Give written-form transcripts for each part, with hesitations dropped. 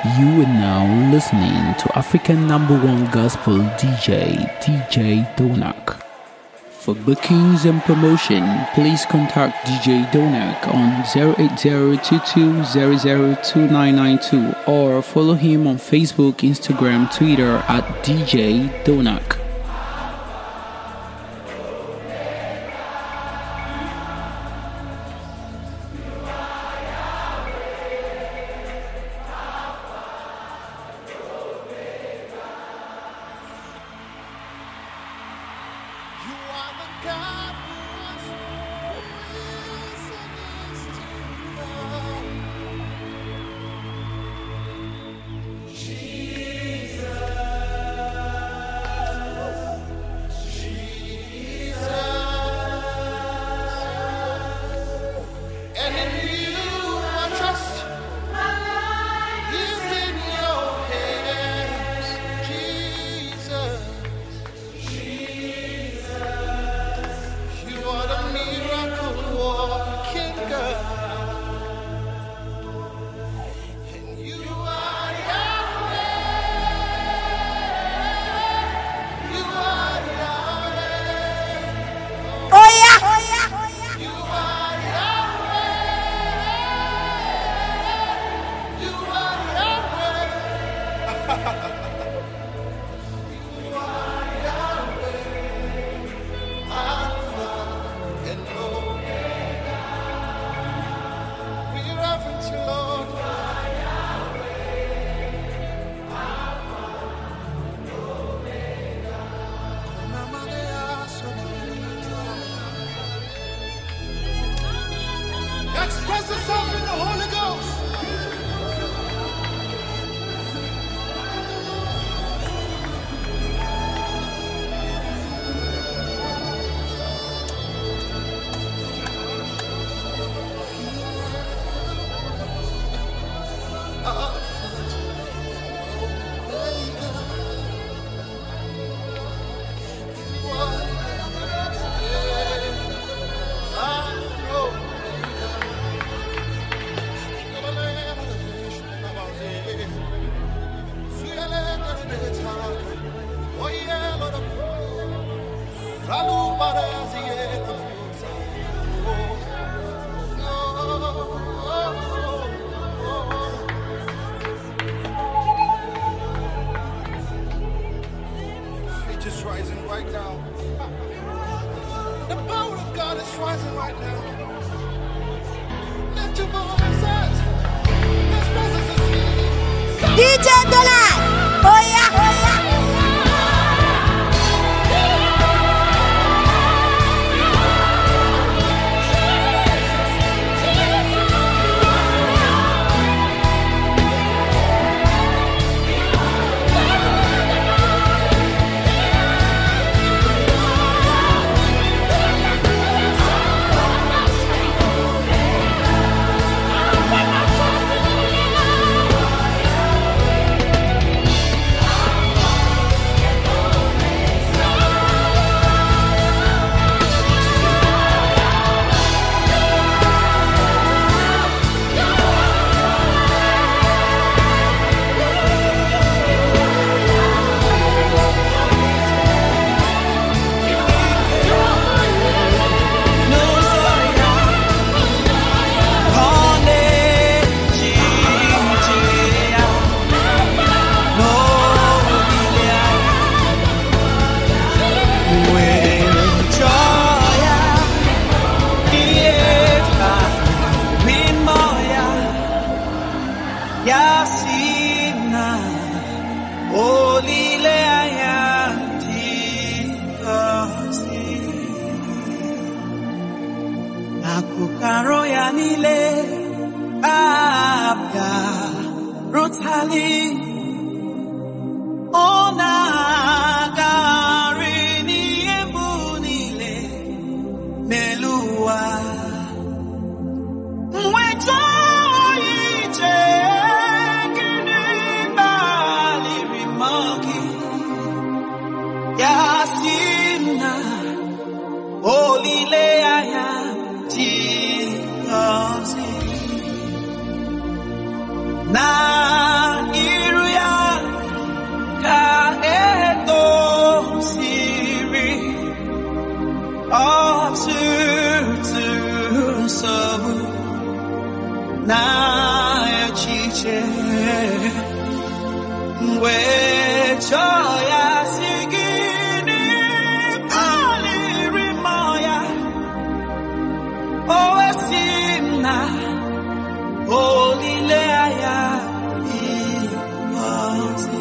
You are now listening to African #1 gospel DJ Donak. For bookings and promotion, please contact DJ Donak on 08022002992 or follow him on Facebook, Instagram, Twitter at DJ Donak. Express yourself in the Holy Ghost. It's rising right now. The power of God is rising right now. Lift your voices. His presence is here. DJ Donak. Oh yeah, oh yeah. Yasina olile ayandi kasi akukaro yanile abya rotali ona garini ebunile melua mwejo ije Yasina olile ayati kasi na nsogbu na echiche mgbe chọọ ya si gịnị kpaliri mmụọ ya o wesi m na olileanya ịgọzi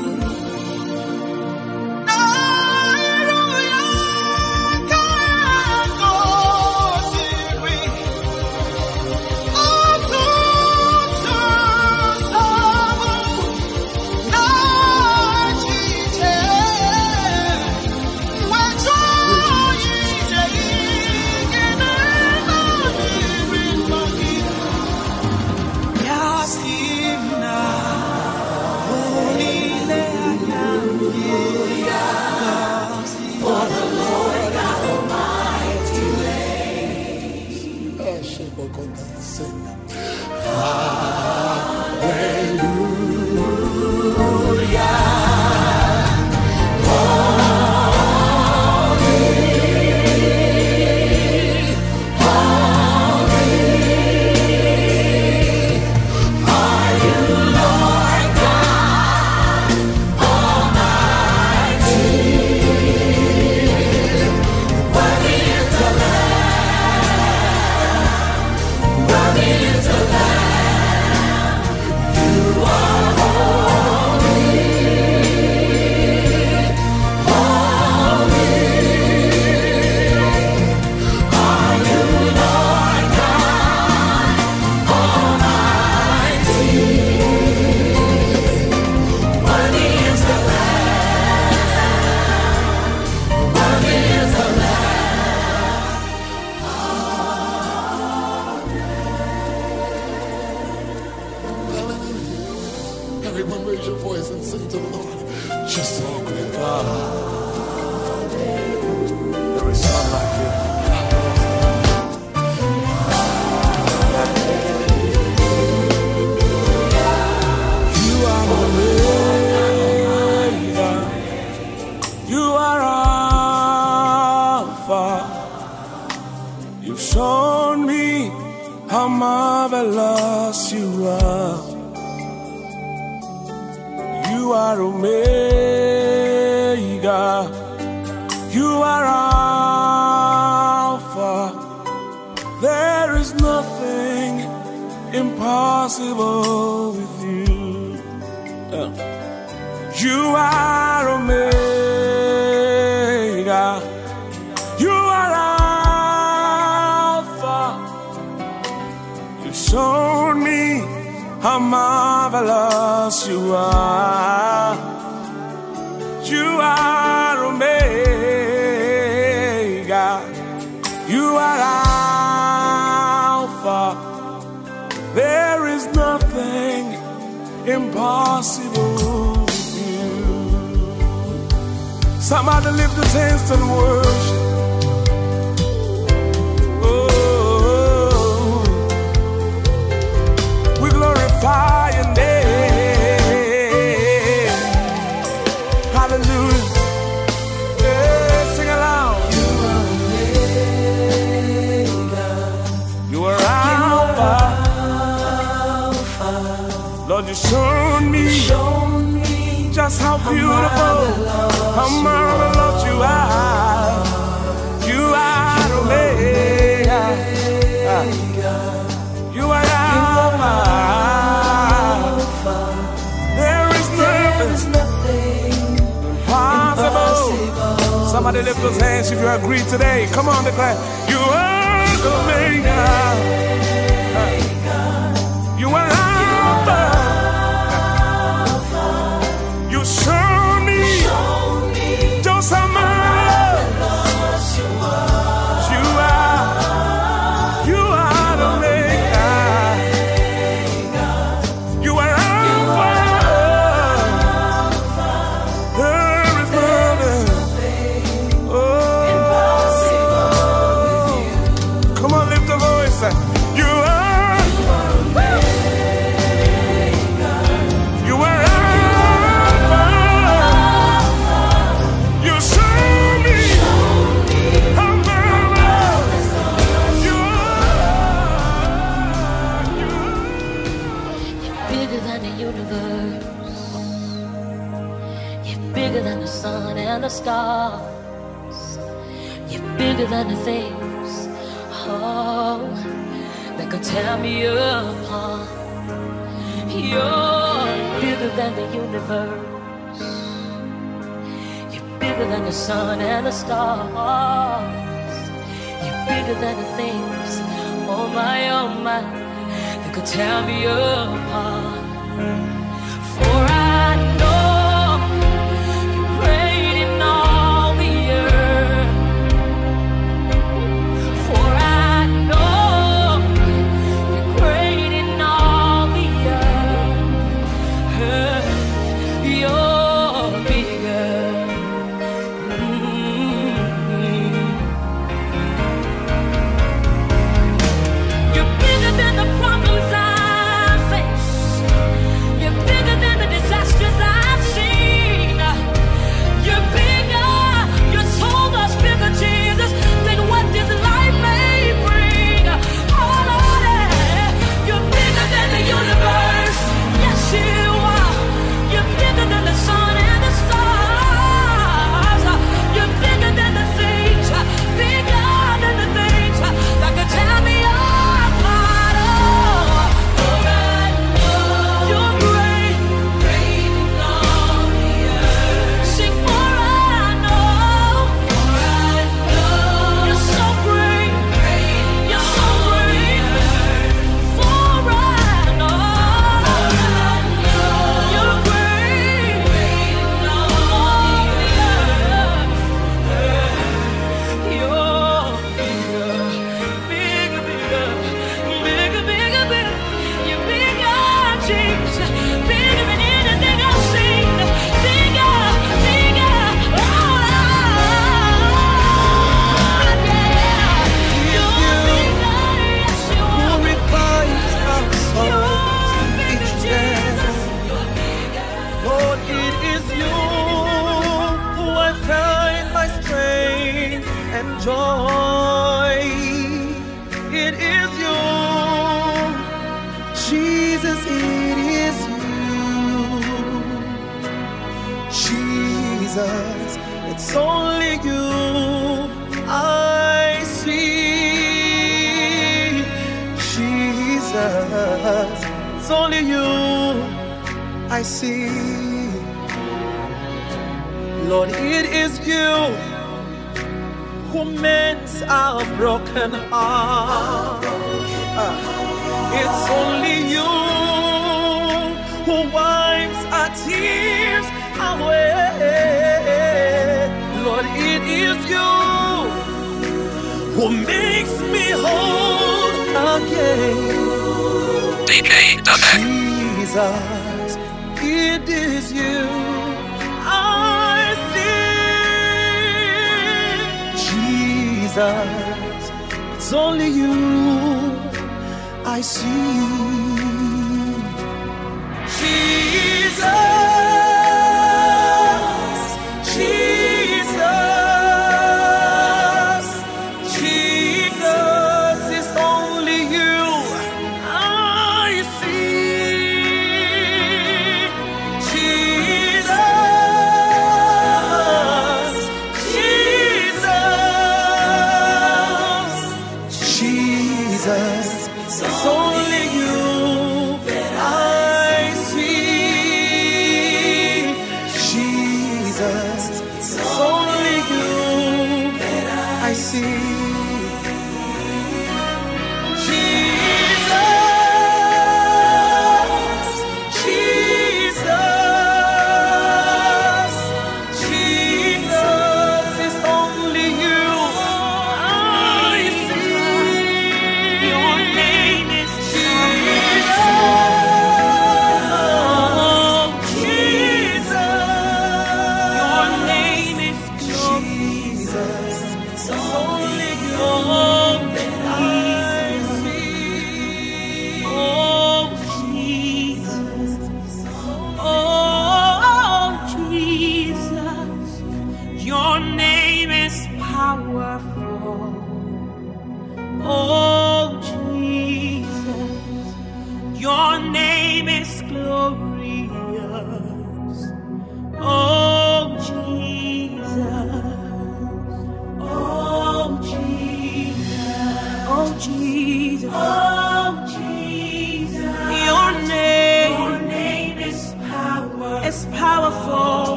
Everyone raise your voice and sing to the Lord. Just so great God. There is none like you. You are Omega. You are Alpha. You've shown me how marvelous you are. You are Omega. You are Alpha. There is nothing impossible with you. You are Omega. You are Alpha. You've shown me how marvelous you are. You are Omega. You are Alpha. There is nothing impossible with you. Somebody lift his hands and worship. Glorify your name. Hallelujah. Yeah, sing aloud. You are Omega. You are Alpha. Lord, you showed me just how beautiful, how marvelous you are. You are Omega. You are Alpha. There is nothing impossible. Somebody lift those hands if you agree today. Come on, declare. You are Omega. You are Alpha. You show me just how marvelous you are. You are Omega. You are Alpha. There is nothing impossible with you. Come on, lift the voice. the sun and the stars. You're bigger than the things, oh, that could tear me apart. You're bigger than the universe. You're bigger than the sun and the stars. You're bigger than the things, oh my, that could tear me apart. For I know you're great in all the earth. For I know you're great in all the earth. You're bigger. You're bigger than the problems I face. You're bigger than the disasters I've seen. You're bigger. You're so much bigger, Jesus, than what this life may bring. Oh, Lord, you're bigger than the universe. Yes, you are. You're bigger than the sun and the stars. You're bigger than the things, bigger than the things that could tear me apart. Oh, for I know you're great, great in all the earth. Sing, for I know you're so great, you're so great. For I know you're great, great in all the earth. You're bigger, bigger, bigger, bigger, bigger, bigger. You're bigger, Jesus, bigger than anything I've seen. Bigger, bigger, oh Lord, yeah. You're bigger, yes you Who are. revives our souls You're bigger, each day. Jesus. You're bigger. Lord, it is you who I find my strength and joy. It is you, Jesus, it is you. Jesus, it's only you I see. Jesus, it's only you I see. Lord, it is you who mends our broken heart. It's only you who wipes our tears away. Lord, it is you who makes me whole again. DJ Donak. Jesus, it is you I see. Jesus, it's only you I see. Jesus, Jesus, Jesus, it's only you I see. Jesus, Jesus, Jesus, it's only you I see. Jesus, it's only you I see. Jesus, Jesus, Jesus, it's only you I see. Your name is Jesus.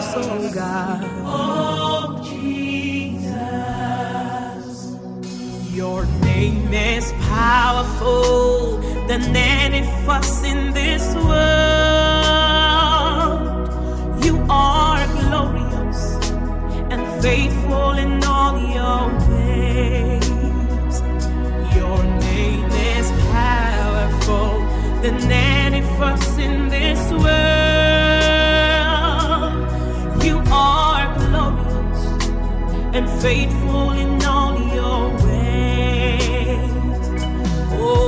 oh God. Oh Jesus, your name is powerful than any fuss in this world. You are glorious and faithful in all your ways. Your name is powerful than any fuss in this world. You are glorious and faithful in all your ways. Oh,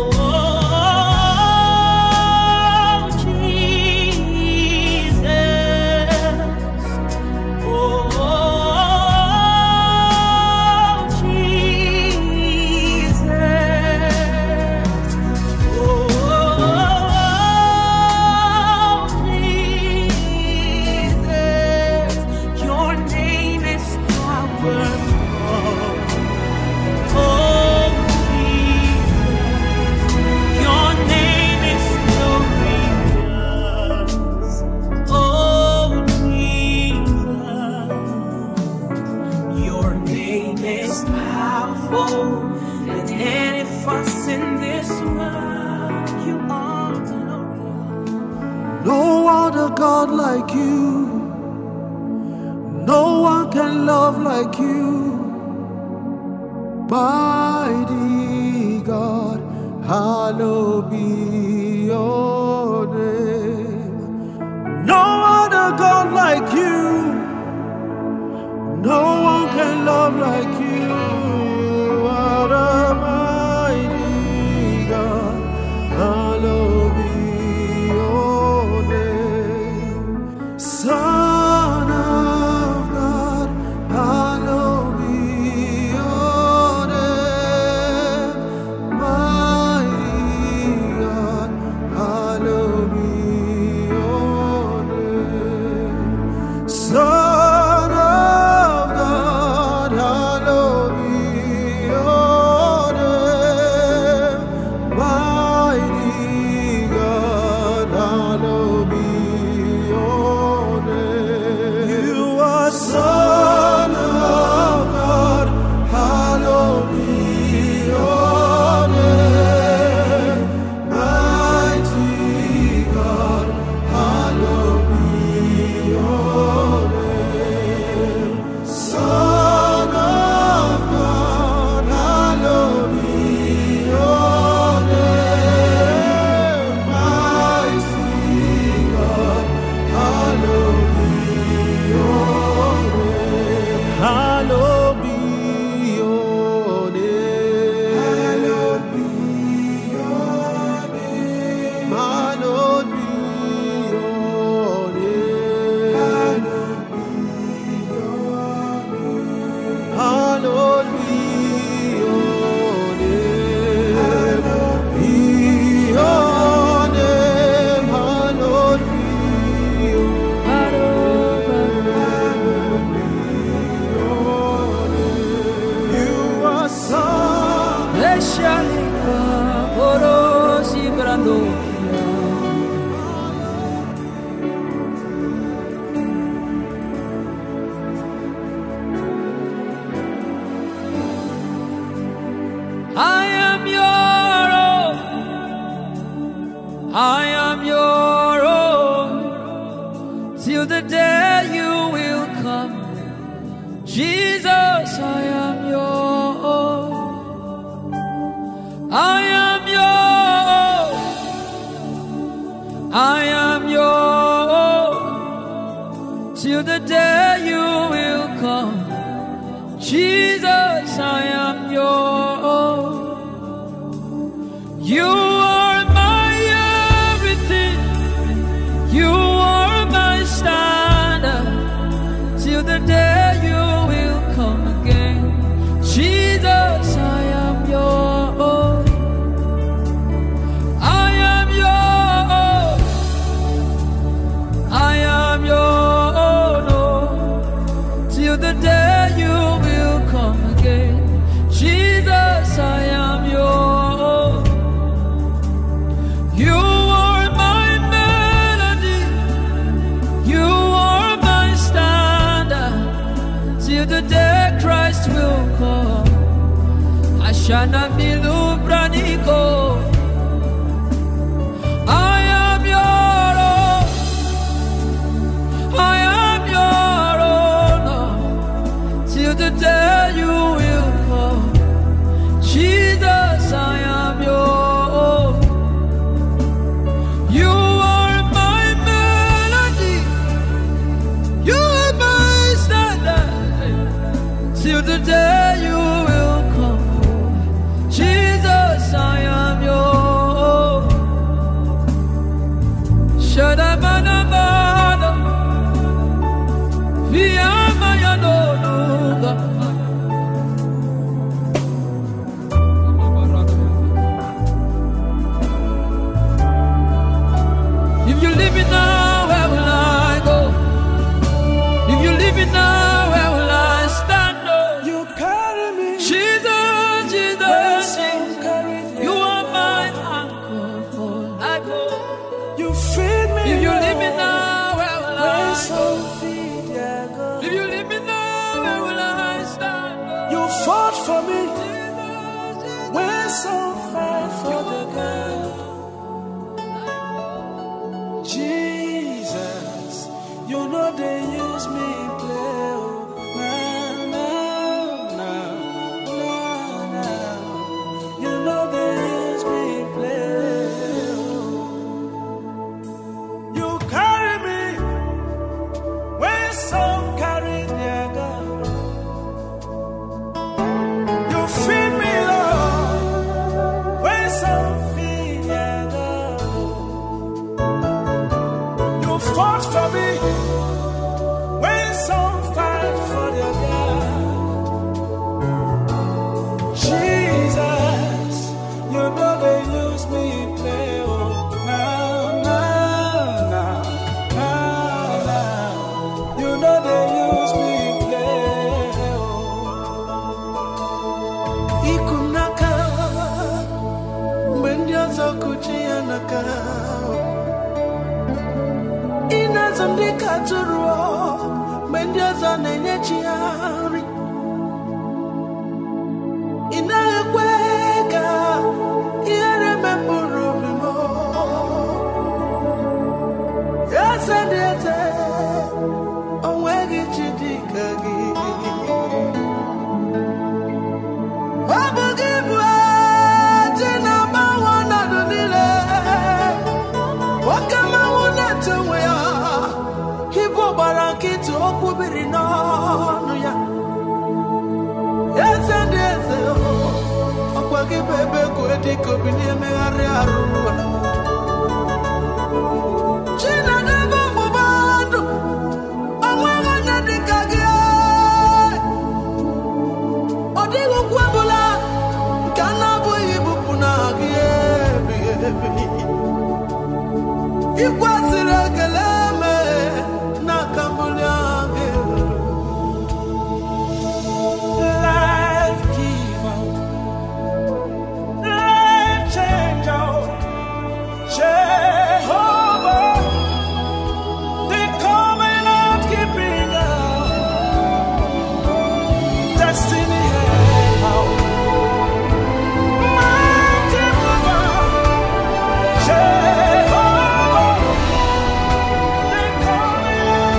God like you, no one can love like you. Mighty God, hallowed be your name. No other God like you, no one can love like you. What a mighty God, hallowed be your name. Son of God, hallowed be your name. Mighty God, hallowed be your name. Son of God, hallowed be your name. Mighty God, hallowed be your name. You are Son of God, hallowed be your name. Mighty God, hallowed be your name. Son of God, hallowed be your name. Mighty God, hallowed be your name. Hallowed be your name. Hallowed be your name. Hallowed be your name. Hallowed be your name. Hallowed be your name. Hallowed be your name. You are Son. I am your own. I am your own. Till the day you will come. Jesus, I am your own. I am your own. I am your own. Till the day you will come. Jesus, I am your own. You are my everything. You are my standard. Till the day you will come again. Jesus, I am your own. I am your own. I am your own. Oh, till the day you will come again. Jesus, I am your own. You are my melody. You are my star. till the day Christ will come. Ashana milu braniko. I am your own. I am your own. Till the day you will come. Jesus, I am your own. You are my melody. You are my standard. Till the day you will come. Jesus, I am your own. Shadamanamana. Viamayadonuga. If you leave me now, where will I go? If you leave me now, where will I stand? You carry me. Jesus, Jesus, you are my anchor for life. You feed me. If you leave me now, where will I So go? feed, yeah, God. If you leave me now, where will I stand? You fought for me. Jesus, We're so fight for the God. Jesus, you know they use me play. Oh, now. You know they use me play. Oh. You carry me. When some carry their God. You feed me, Lord. When some feed their God. You fought for me. When some fight for their God. Jesus, you know they use me play. Oh, now. You know they use me play. Oh. Ikunaka, mwendiazo kuchianaka. Inazandika turuo, mwendiazo nenyechiari. Inakweka, irememburu mimo. Yes, and yes, onwegi chidikagi. Obugibwa, tina mawana dunile. Wakama unatumwea. Hibo barakitu okubiri nonuya. Yes, and yes, okwagi bebe kwedi kobinie meari arua. China nebo mubando. Onwega nyadikagi. Odigo kwabula. Kanabu ibupunagi. Ikwasire keleme. Nakambuliagi. Life giver. Life changer. Jehovah. The covenant keeping God. Destiny helper. Mighty mover. Jehovah. The covenant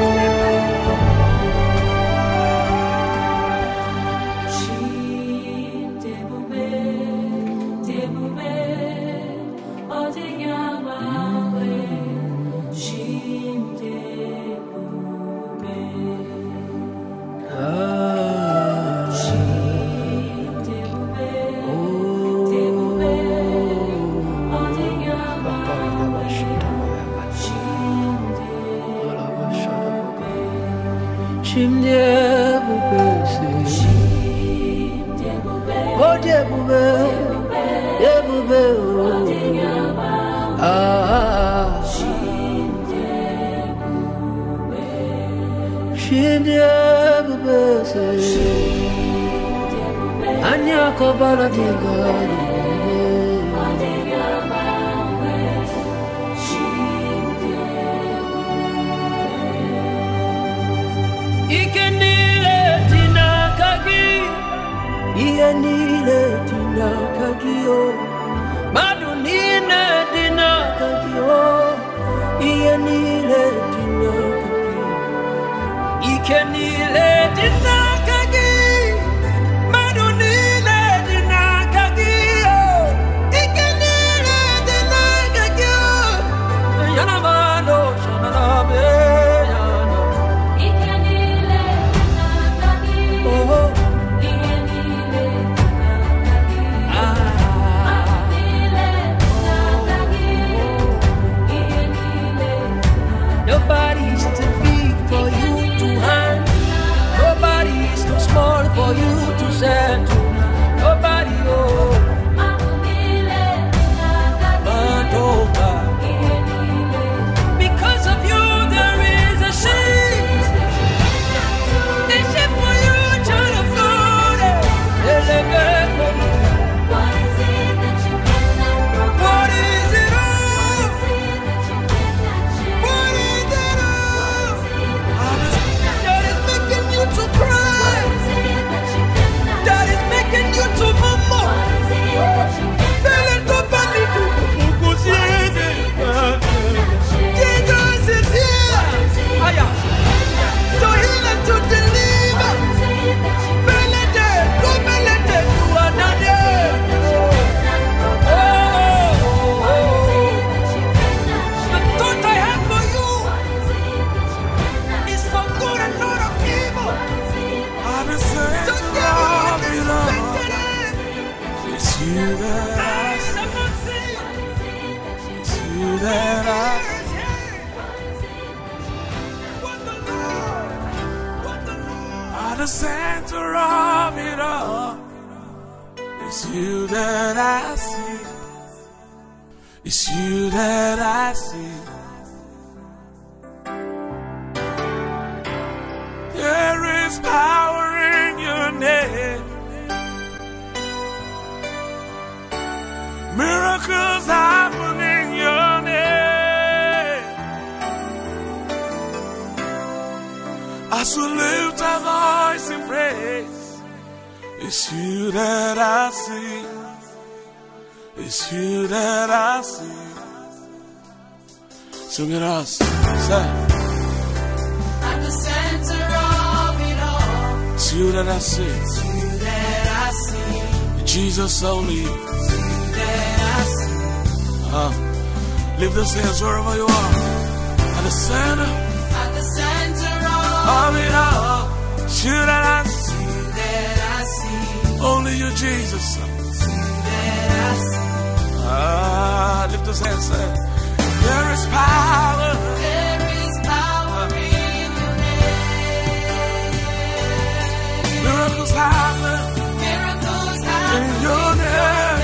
Ikenile dina kagio madunine dina kagio ienile dina kagio ikenile dina kagi madunile dina kagio ikenile dina kagio yana mano shanarabe yana ikenile dina kagio oh nobody's too big for you to handle. Nobody's too small for you to settle. Nobody, oh. Because of you, there is a shame. A shame for you, child of God. What is it that you cannot provide? What is it all? What is it all? That is making you to cry. That is making you to murmur. Jesus is here to heal and to deliver. Belete, go belete to another. The thought I have for you is for good and not of evil. I've been saying to love you, Lord. It's you that I see. It's you that I see. At the center of it all, it's you that I see. It's you that I see. There is power in your name. Miracles happen in your name. As we lift our voice in praise, it's you that I see. It's you that I see. Sing it us. Say. At the center of it all, It's you that I see. it's you that I see. Jesus only. It's you that I see. Lift those hands wherever you are. At the center At the center of it all. It's you that I see. that I see. Only you, Jesus. It's you that I see. Lift those hands. Say, there is power. There is power in your name. Miracles happen Miracles in happen your name.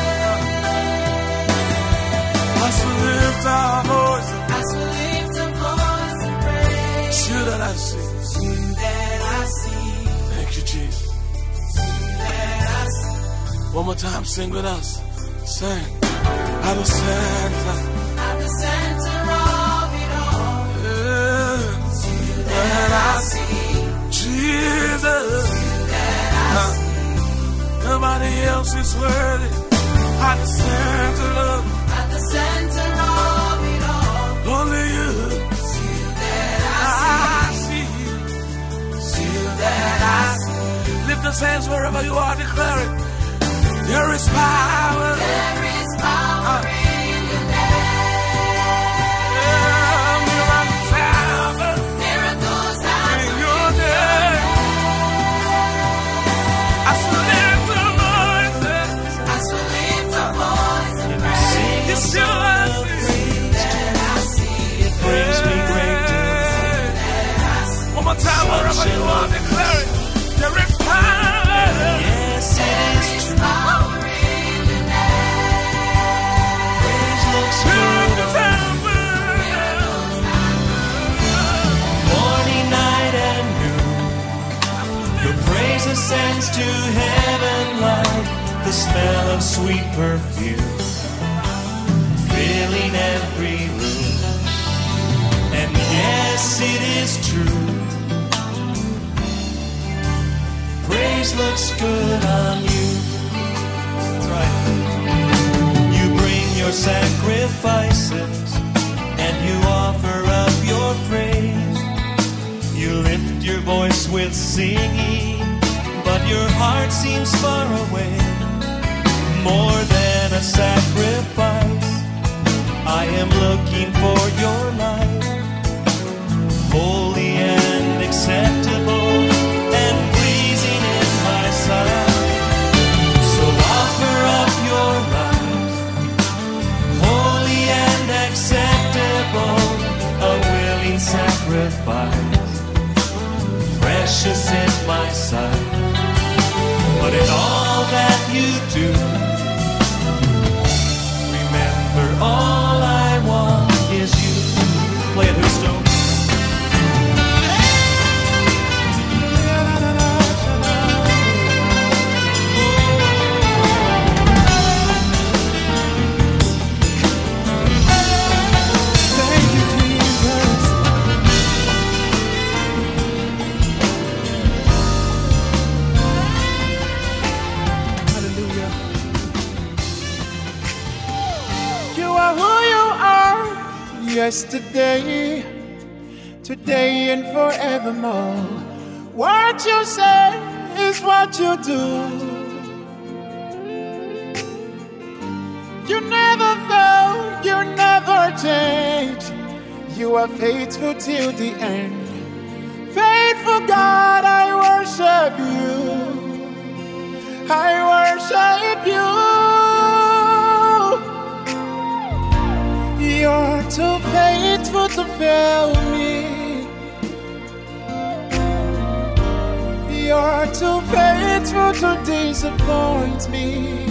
As we lift our voice, as we lift a voice and praise. it's you that I see. It's you that I see. Thank you, Jesus. It's you that I see. One more time, sing with us. Sing. At the center. At the center of it all, It's you you that that I I see. see. Jesus. That I see. Nobody else is worthy. At the center of At the center of it all, only you. it's you that I I see you. see. You that I see. Lift those hands wherever you are, declare it. There is power. There is power in your name. Miracles happen Miracles in happen your name. As we lift our voices, as we lift our voice and praise. it's you I see. That I see. One more time, wherever you are, declare it. There is power. Yes, it is true. Power in your name. Miracles happen. Morning, night, and noon. Your praise ascends to heaven like the smell of sweet perfume, filling every room. And yes, it is true. Praise looks good on you. your sacrifices and you offer up your praise. You lift your voice with singing, but your heart seems far away. More than a sacrifice, I am looking for your life, holy and acceptable and pleasing in my sight. So offer up your life, holy and acceptable, a willing sacrifice, precious in my sight. But in all that you do, remember all I want is you. Play it, Houston. Yesterday, today and forevermore. What you say is what you do. You never fail, you never change. You are faithful till the end. Faithful God, I worship you. I worship you. You're too faithful to fail me. You're too faithful to disappoint me.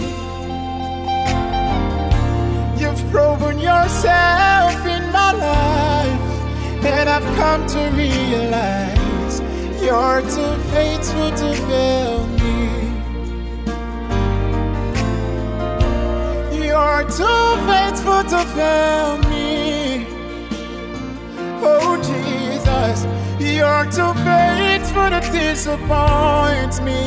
You've proven yourself in my life, and I've come to realize you're too faithful to fail me. You're too faithful to fail me. Oh Jesus, you're too faithful to disappoint me.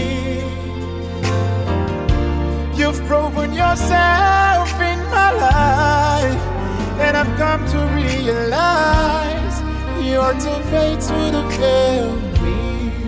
You've proven yourself in my life, and I've come to realize you're too faithful to fail me.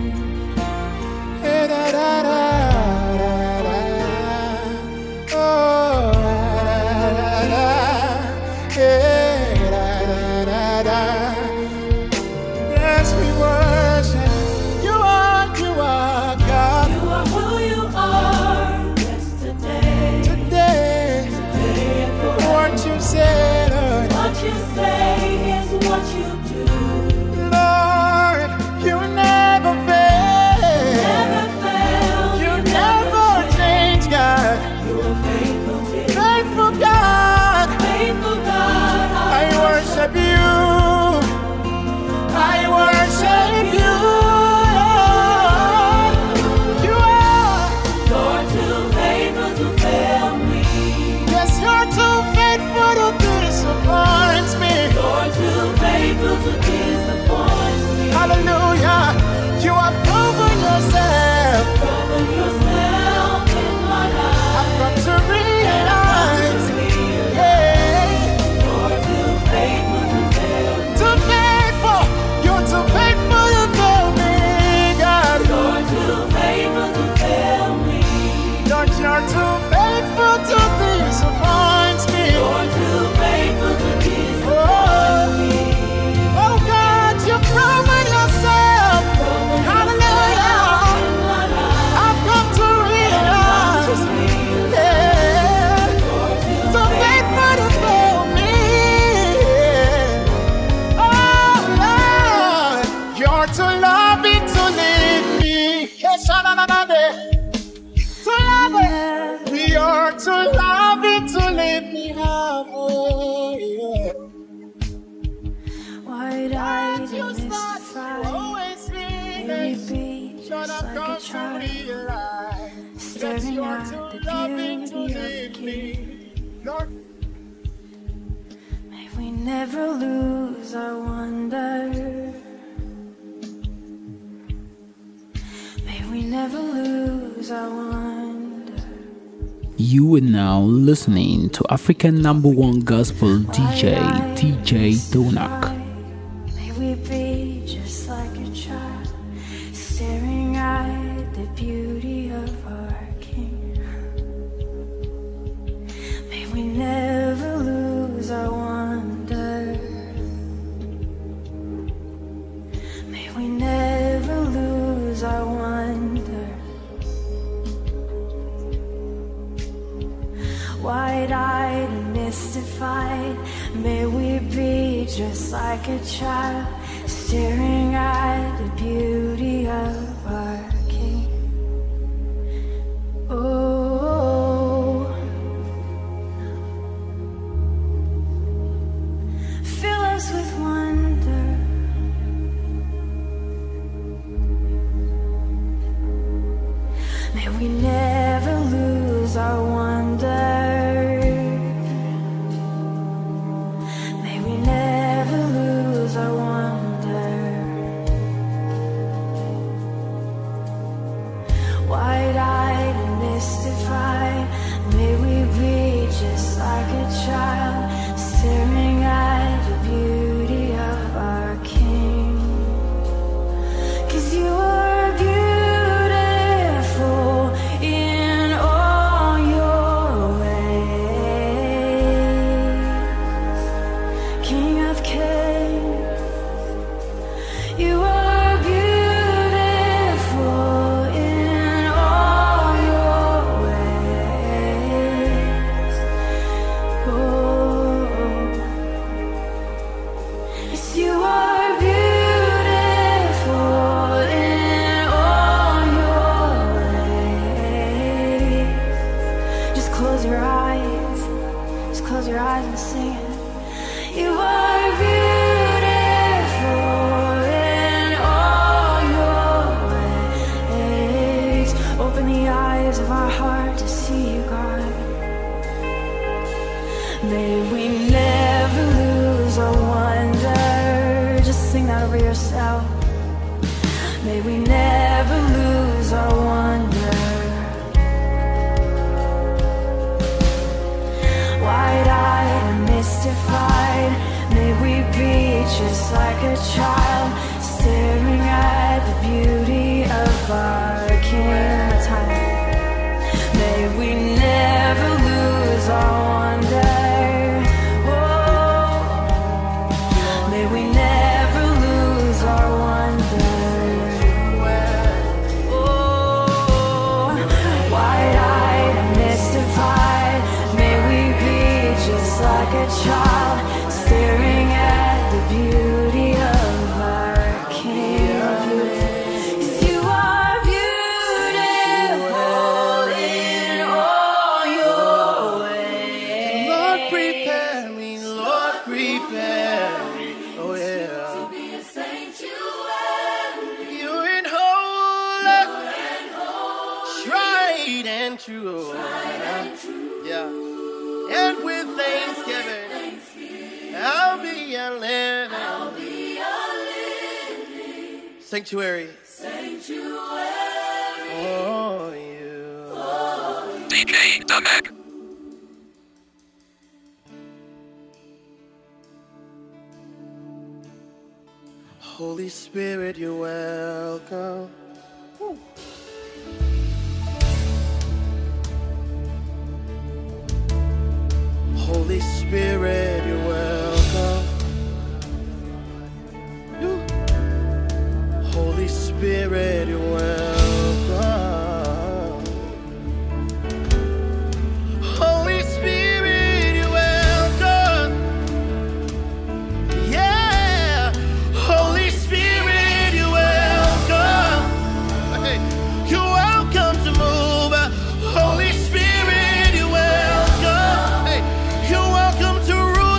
Yes, we worship. You are God. You are who you are. Yesterday, Today, and forever. what you say, Lord. What you say is what you do. Lord, you never fail. Never fail. You never change, God. You are faithful. Faithful God. Faithful God. I worship you. I worship you. You are. You're too faithful to fail me. Yes, you're too faithful to disappoint me. You're too faithful to disappoint me. Hallelujah. You have proven yourself. Proven yourself in my life. I've come to realize. Yeah. You're too faithful to fail me. Too faithful. You're too faithful to fail me, God. You're too faithful to fail me. Lord, you're too faithful to disappoint me. You're too faithful to disappoint me. Oh God, you've proven yourself. Hallelujah. I've come to realize. Yeah. Too faithful to fail me. Oh Lord, you're too loving to leave me. Yes, to love it. You're too loving to leave me halfway. Yeah. Wide-eyed You and start mystified. always Maybe feeling. be But just I've like a come to child, realize that staring you're at too the loving to beauty of the leave me. King. Lord, May we never lose our wonder. May we never lose our wonder. You are now listening to African #1 gospel DJ, DJ Donak. May we be just like a child, staring at the beauty of our King. May we never lose our wonder. May we never lose our wonder. Wide-eyed and mystified, may we be just like a child, staring at the beauty of our King. Oh, fill us with wonder. May we never lose our wonder. Wide-eyed and mystified, may we be just like a child, staring at the beauty of our King. 'Cause you are beautiful in all your ways, King of Kings. You are and sing it. You are beautiful in all your ways. Open the eyes of our heart to see you, God. May we never lose our wonder. Just sing that over yourself. May we never lose our wonder. Wide-eyed and mystified, may we be just like a child, staring at the beauty of our King. One more time. May we never lose our wonder. Oh, may we never lose our wonder. Oh, wide-eyed and mystified, may we be just like a child, staring at the beauty of our King. 'Cause you are beautiful in all your ways. Lord, prepare me, Lord, prepare me. Oh yeah. To be a sanctuary. You're in holy, tried and true. Yeah. And with thanksgiving, I'll be a living sanctuary. Oh, you. DJ Donak. Holy Spirit, you're welcome. Woo. Holy Spirit, you're welcome. Woo. Holy Spirit, you're welcome. Holy Spirit, you're welcome. Yeah. Holy Spirit, you're welcome. Hey, you're welcome to move. Holy Spirit, you're welcome. Hey, you're welcome to rule.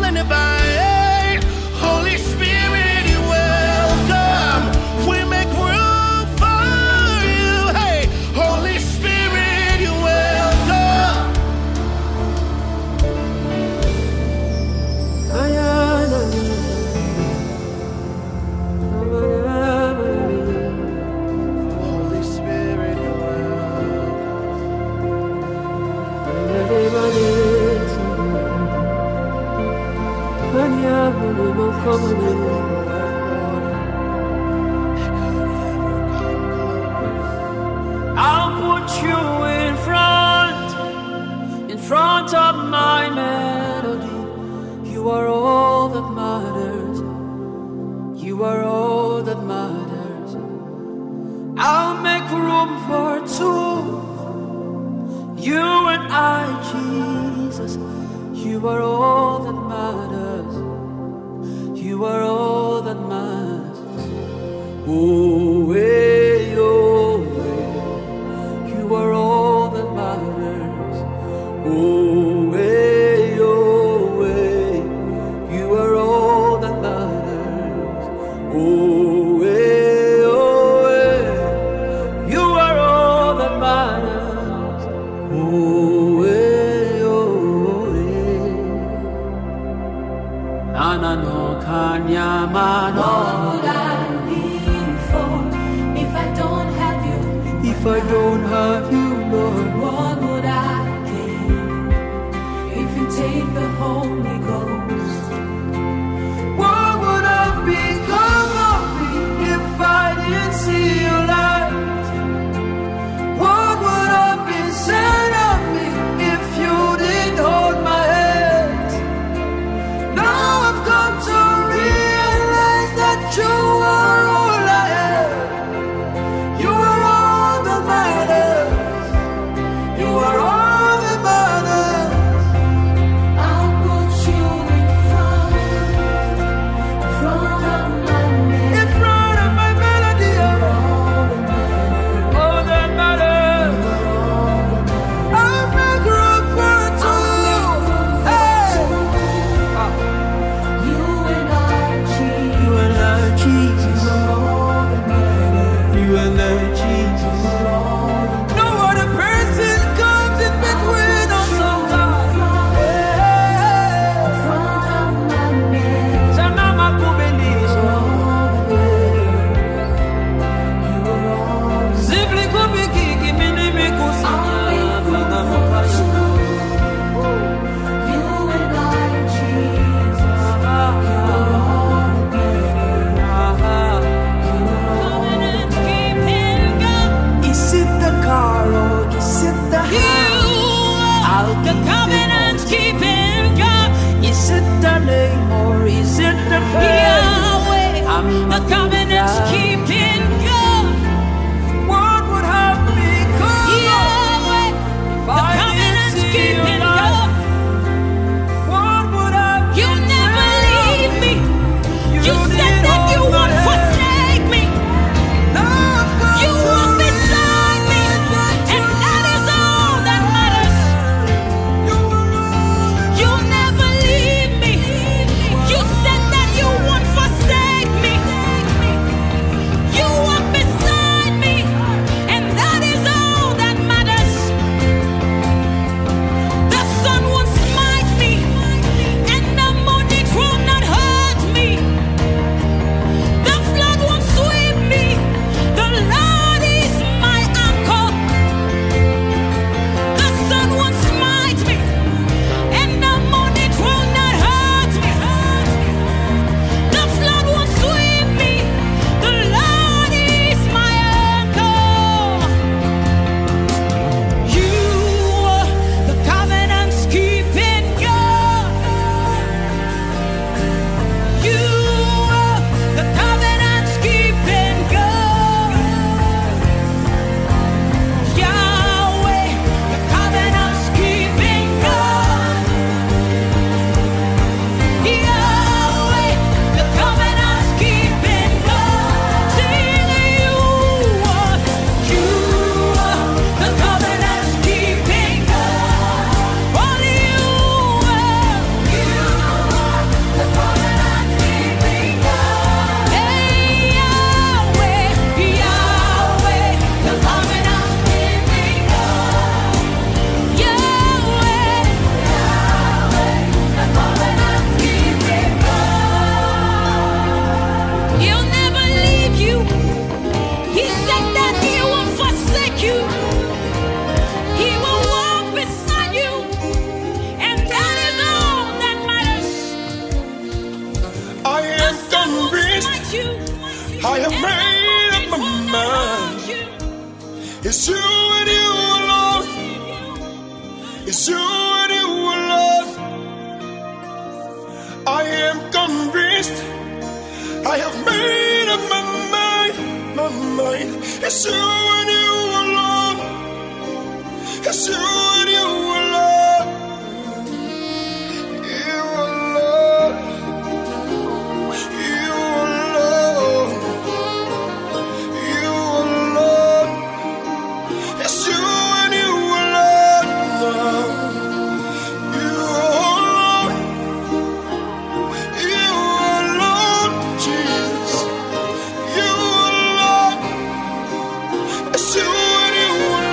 room for two. You and I, Jesus, you are all that matters. You are all that matters. Oh, way, you are all that matters. Oh, way, you are all that matters. Oh, way, you are all that matters. Oh, Anano Kanyamano. What would I live for if I don't have you? If I don't have you, Lord, what would I gain if you take the Holy Ghost? What would have become of me if I didn't see your light? What would have been said of me if you didn't hold my hand? Now I've come to realize that you are all I have. You are all that matters. You are all that matters. I'll put you in front of my melody. In front of my melody, all that matters. I'll make room for two. Hey. You and I, Jesus. You and I, Jesus. All that matters. You and I, Jesus. No other person comes in between us, oh God. In front of my melody. Sanama kubelizo. Zibli kubikiki minimi kusanya. You and I, Jesus. You are all that matters. Is it the car or is it the house? I'll The give covenant keeping God. Is it the name or is it the fame? Yahweh. I'm The covenant keeping God. What would have become Yahweh. if The I didn't covenant see your keeping light? God. What would have You been never said of leave me. You didn't said that you hold my won't hand. forsake me. Now I've come You to walk beside me, and that is all that matters. You never leave me. You said that you won't forsake me. You walk beside me, and that is all that matters. The sun won't smite me, and the moon it will not hurt me. The flood won't sweep me. The Lord is my anchor. The sun won't smite me, and the moon it will not hurt me. The flood won't sweep me. The Lord is my anchor. You are the covenant keeping God. You are the covenant keeping God. Yahweh, the covenant keeping God. Yahweh, the covenant keeping God. Sing you are the covenant keeping God. Only you are the covenant keeping God. Hey Yahweh, Yahweh, the covenant keeping God. Yahweh, the covenant keeping God. He'll never leave you. He said that he won't forsake you. He will walk beside you, and that is all that matters. I am convinced. Smite you, I have made up my mind. It's you and you alone. It's you and you alone. I am convinced. I have made up my mind. It's you and you It's you and you alone. You alone. You alone. You alone. It's you and you alone. You alone. You alone, Jesus. You alone. It's you and you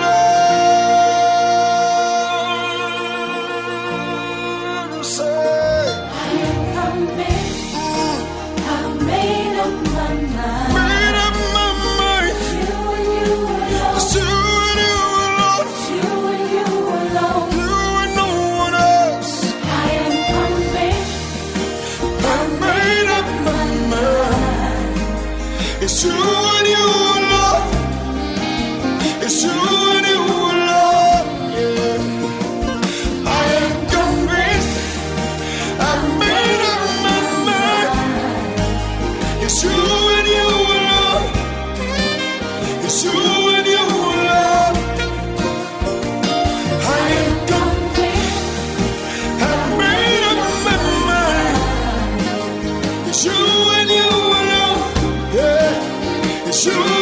alone. Say, I am convinced. I've made up my mind. made up my mind. You and you alone. It's you and you alone. You and you alone. You and no one else. I am convinced. I made up my mind. It's you and you alone. It's you and you alone. Yeah. I am convinced. I made up my mind. It's you and you alone. It's you and you alone. I am convinced. I made up my mind. It's you and you alone. Yeah. It's you and you alone.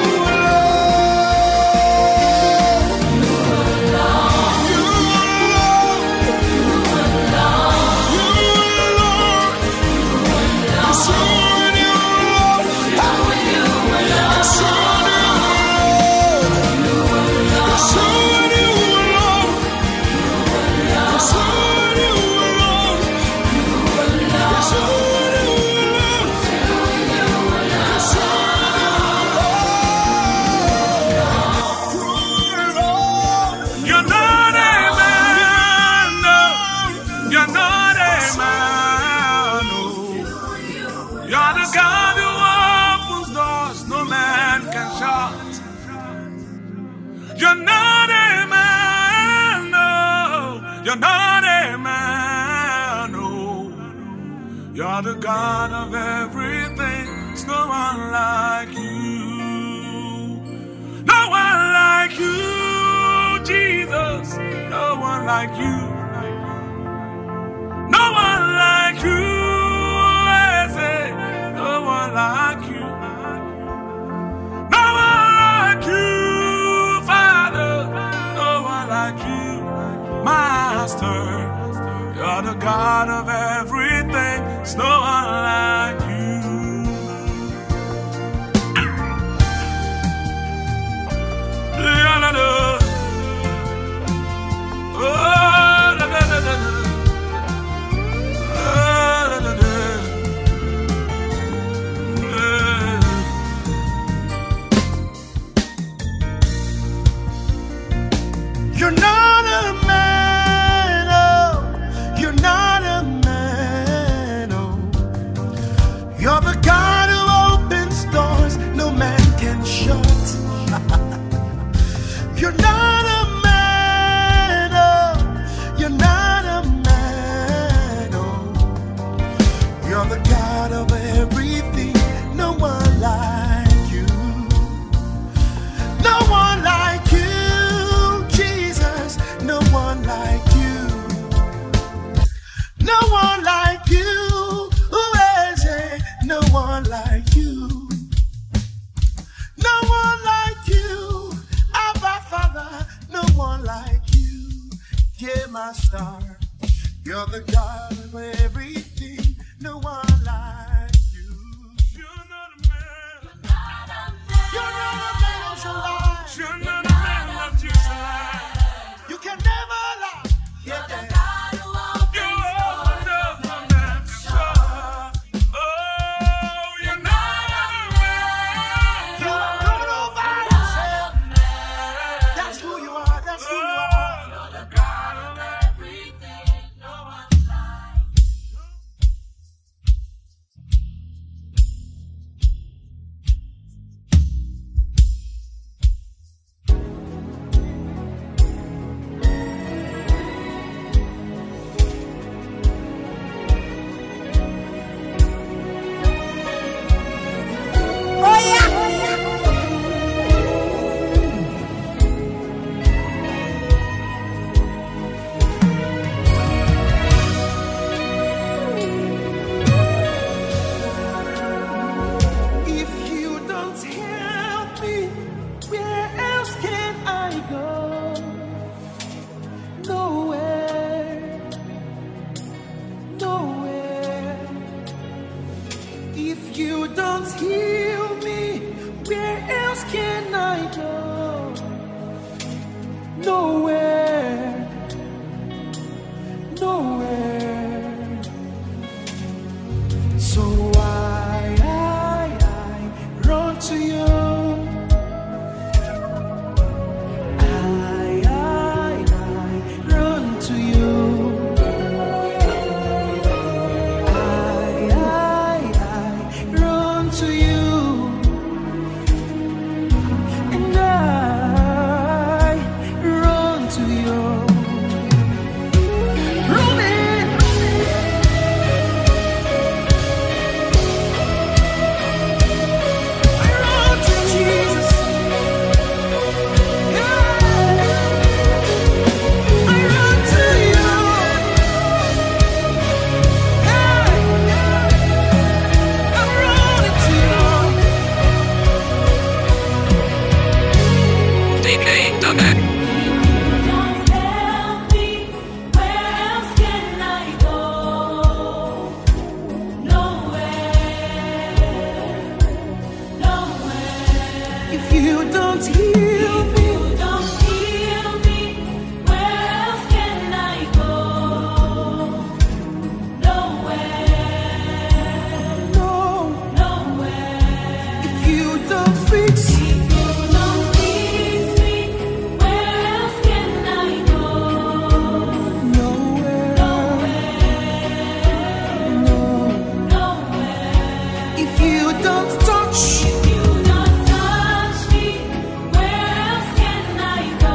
You alone. You alone. You alone. It's you and you alone. It's you and you alone. It's you and you alone. It's you and you alone. It's you and you alone. You're not a man, no. You're not a man, no. You're the God who opens doors no man can shut. You're not a man, no. You're not a man, no. You're the God of everything. There's no one like you. No one like you, Jesus. No one like you. No one like you. I say, no one like you. No one like you, Father. No one like you, Master. You're the God of everything. There's no one like you. You're not a man, oh. You're not a man, oh. You're the God who opens doors no man can shut. You're not a man, oh. You're not a man, oh. You're the God of everything. No one like you. No one like you, Jesus. No one like you. No one like you. Who is it? No one like you. No one like you. Abba Father. No one like you. Yeah, my star. You're the God of everything. No one like you. You're not a man. You're not a man of your life. You're not a man of Jesus' life. You can never lie. Yeah, yeah. You opened up the man to shut. Oh, you're not a man. You're not over yourself. That's who you are. That's who you are. You're the God of everything. No one like. go? Nowhere, nowhere. If you don't heal me, where else can I go? Nowhere, nowhere. So I run to you. I run to you. I run to you. And I run to you. Running. I run to Jesus. DJ Donak. If you don't heal me, where else can I go? Nowhere, no. nowhere. If you don't fix If you don't fix me, where else can I go? nowhere, Nowhere. if you don't touch, If you don't touch me, where else can I go?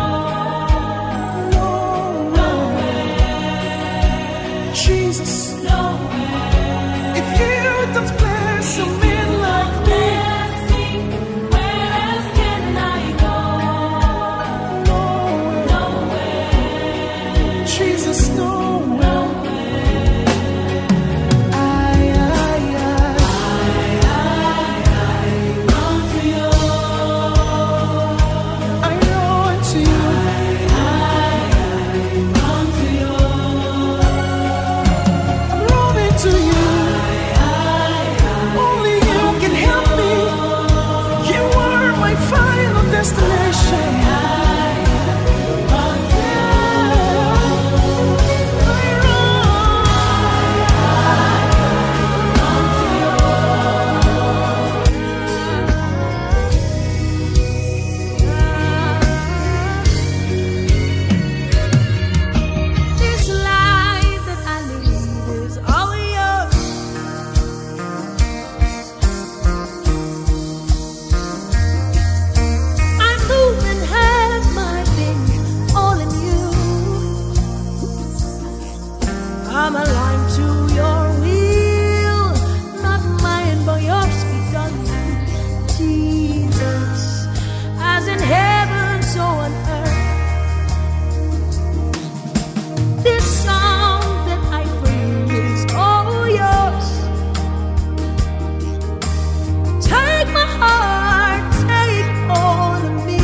Nowhere, Jesus. nowhere. If you don't bless a man like me, Bless me, where else can I go? Nowhere, Jesus, nowhere. run to you. I run to you. Run to you. I'm running to you. Only you can help me. You are my final destination. Run to This life that I live is all yours. I move and have my being all in you. I'm aligned to your will, not mine but yours be done. Jesus, as in heaven, so on earth. This song that I bring is all yours. Take my heart, take all of me.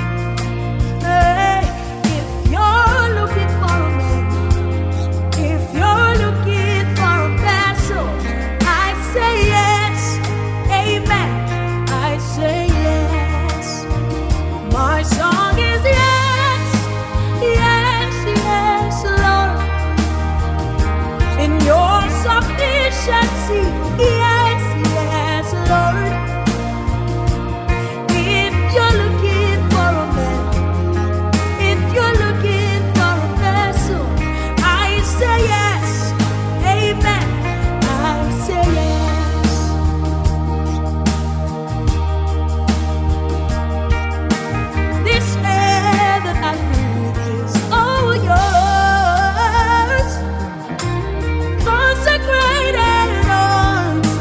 Hey, if you're looking for a man, if you're looking for a vessel, I say yes, amen. I say yes. My song is yes, yes, yes, Lord. In your sufficiency, yes, yes, Lord. If you're looking for a man, if you're looking for a vessel, I say yes, amen. I say yes. This air that I breathe is all yours. Consecrated unto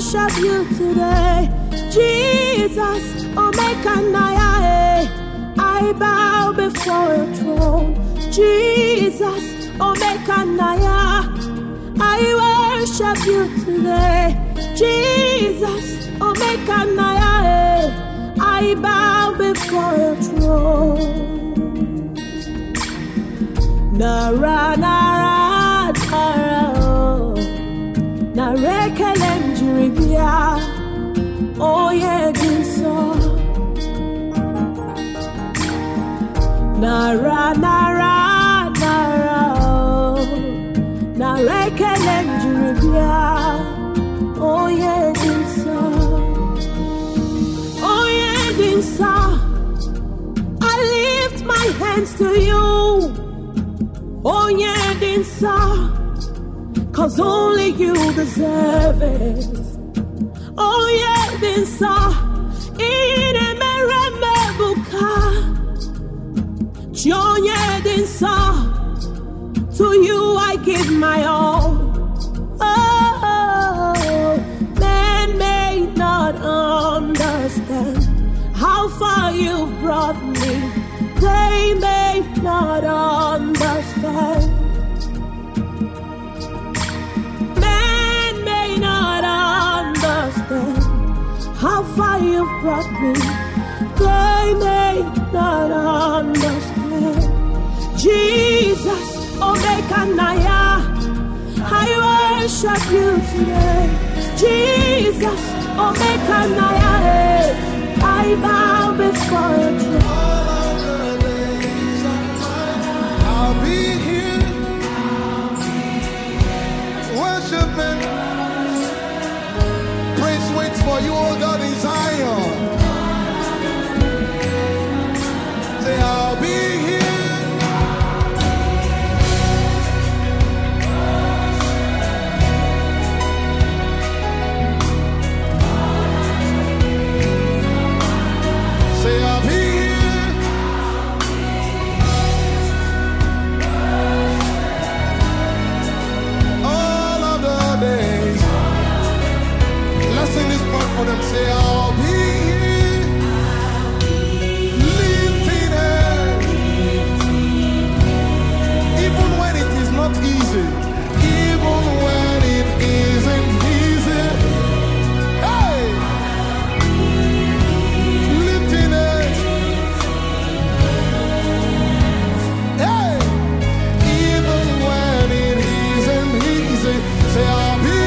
worship you today. Jesus, Omekanaya, I bow before your throne. Jesus, Omekanaya, I worship you today. Jesus, Omekanaya, I bow before your throne. Nara, nara, nara, oh. Narekelem jiribia, oh yeah, dinso. Nara, nara, nara, oh. Narekelem jiribia, oh yeah, dinso. Oh yeah, dinso. I lift my hands to you. Oh yeah, dinsa, 'cause only you deserve it. Oh yeah, dinsa, in a meremebuka. Oh yeah, dinsa, to you I give my all. Oh, men may not understand how far you've brought me. They may not understand. Men may not understand how far you've brought me. They may not understand. Jesus, Omekanaya, I worship you today. Jesus, Omekanaya, I bow before your throne. I'll be here, worshiping. Praise waits for you, oh God, in Zion. Say, I'll be here. Say, I'll be here. For them, say, I'll be here, lifting hands, even when it is not easy, even when it isn't easy. Hey, lifting hands. Hey, even when it isn't easy, say, I'll be.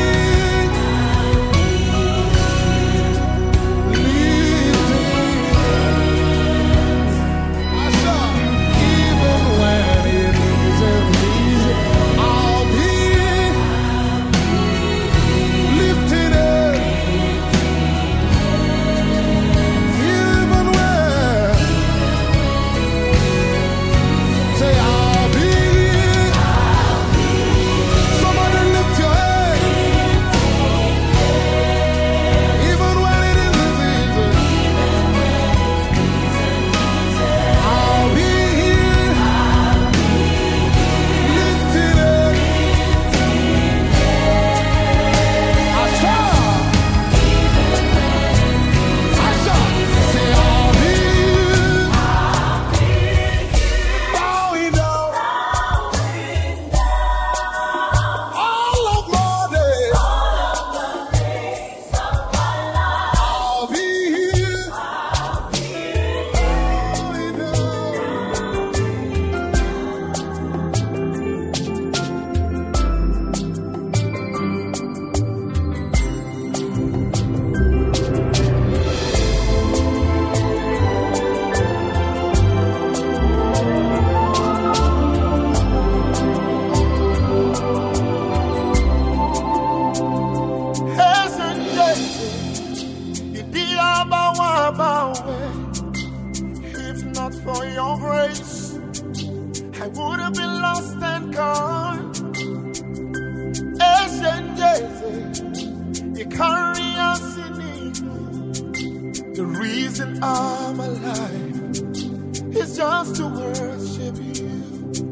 The reason I'm alive is just to worship you.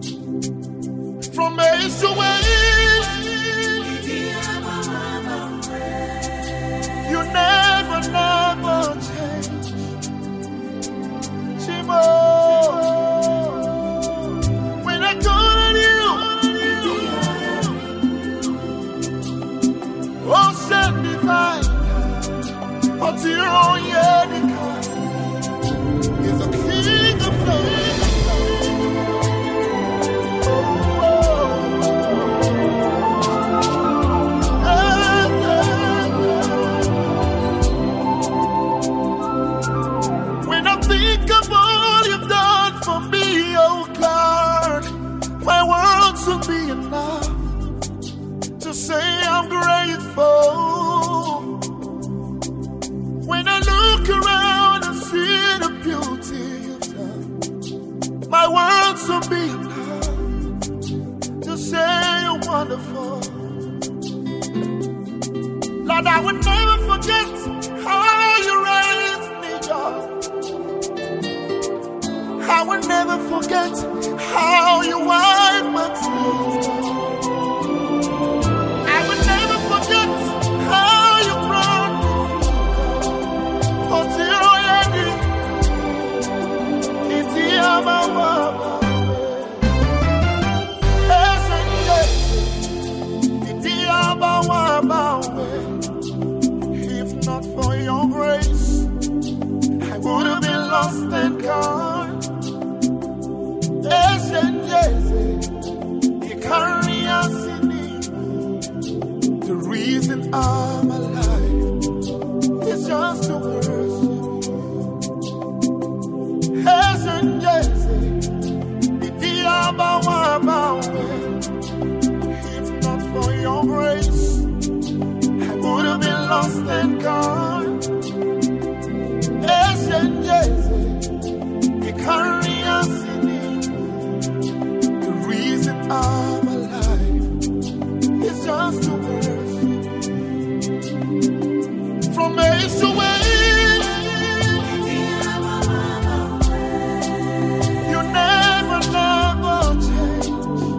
From age to age, never change. Shimo, when I call on you, oh, send me by. What's your own is a king of glory. When I think of all you've done for me, oh God, my words will be enough to say I'm grateful. When I look around and see the beauty you've done, my words will be enough to say you're wonderful. Lord, I would never forget how you raised me, God. I would never forget how you wiped my tears. I would never forget how you brought me through. Until it's if not for your grace, I would have been lost and gone. The reason I'm alive is just to worship if not for your grace, I would have been lost and gone. The reason I'm alive is just to worship. From age to age, you never change.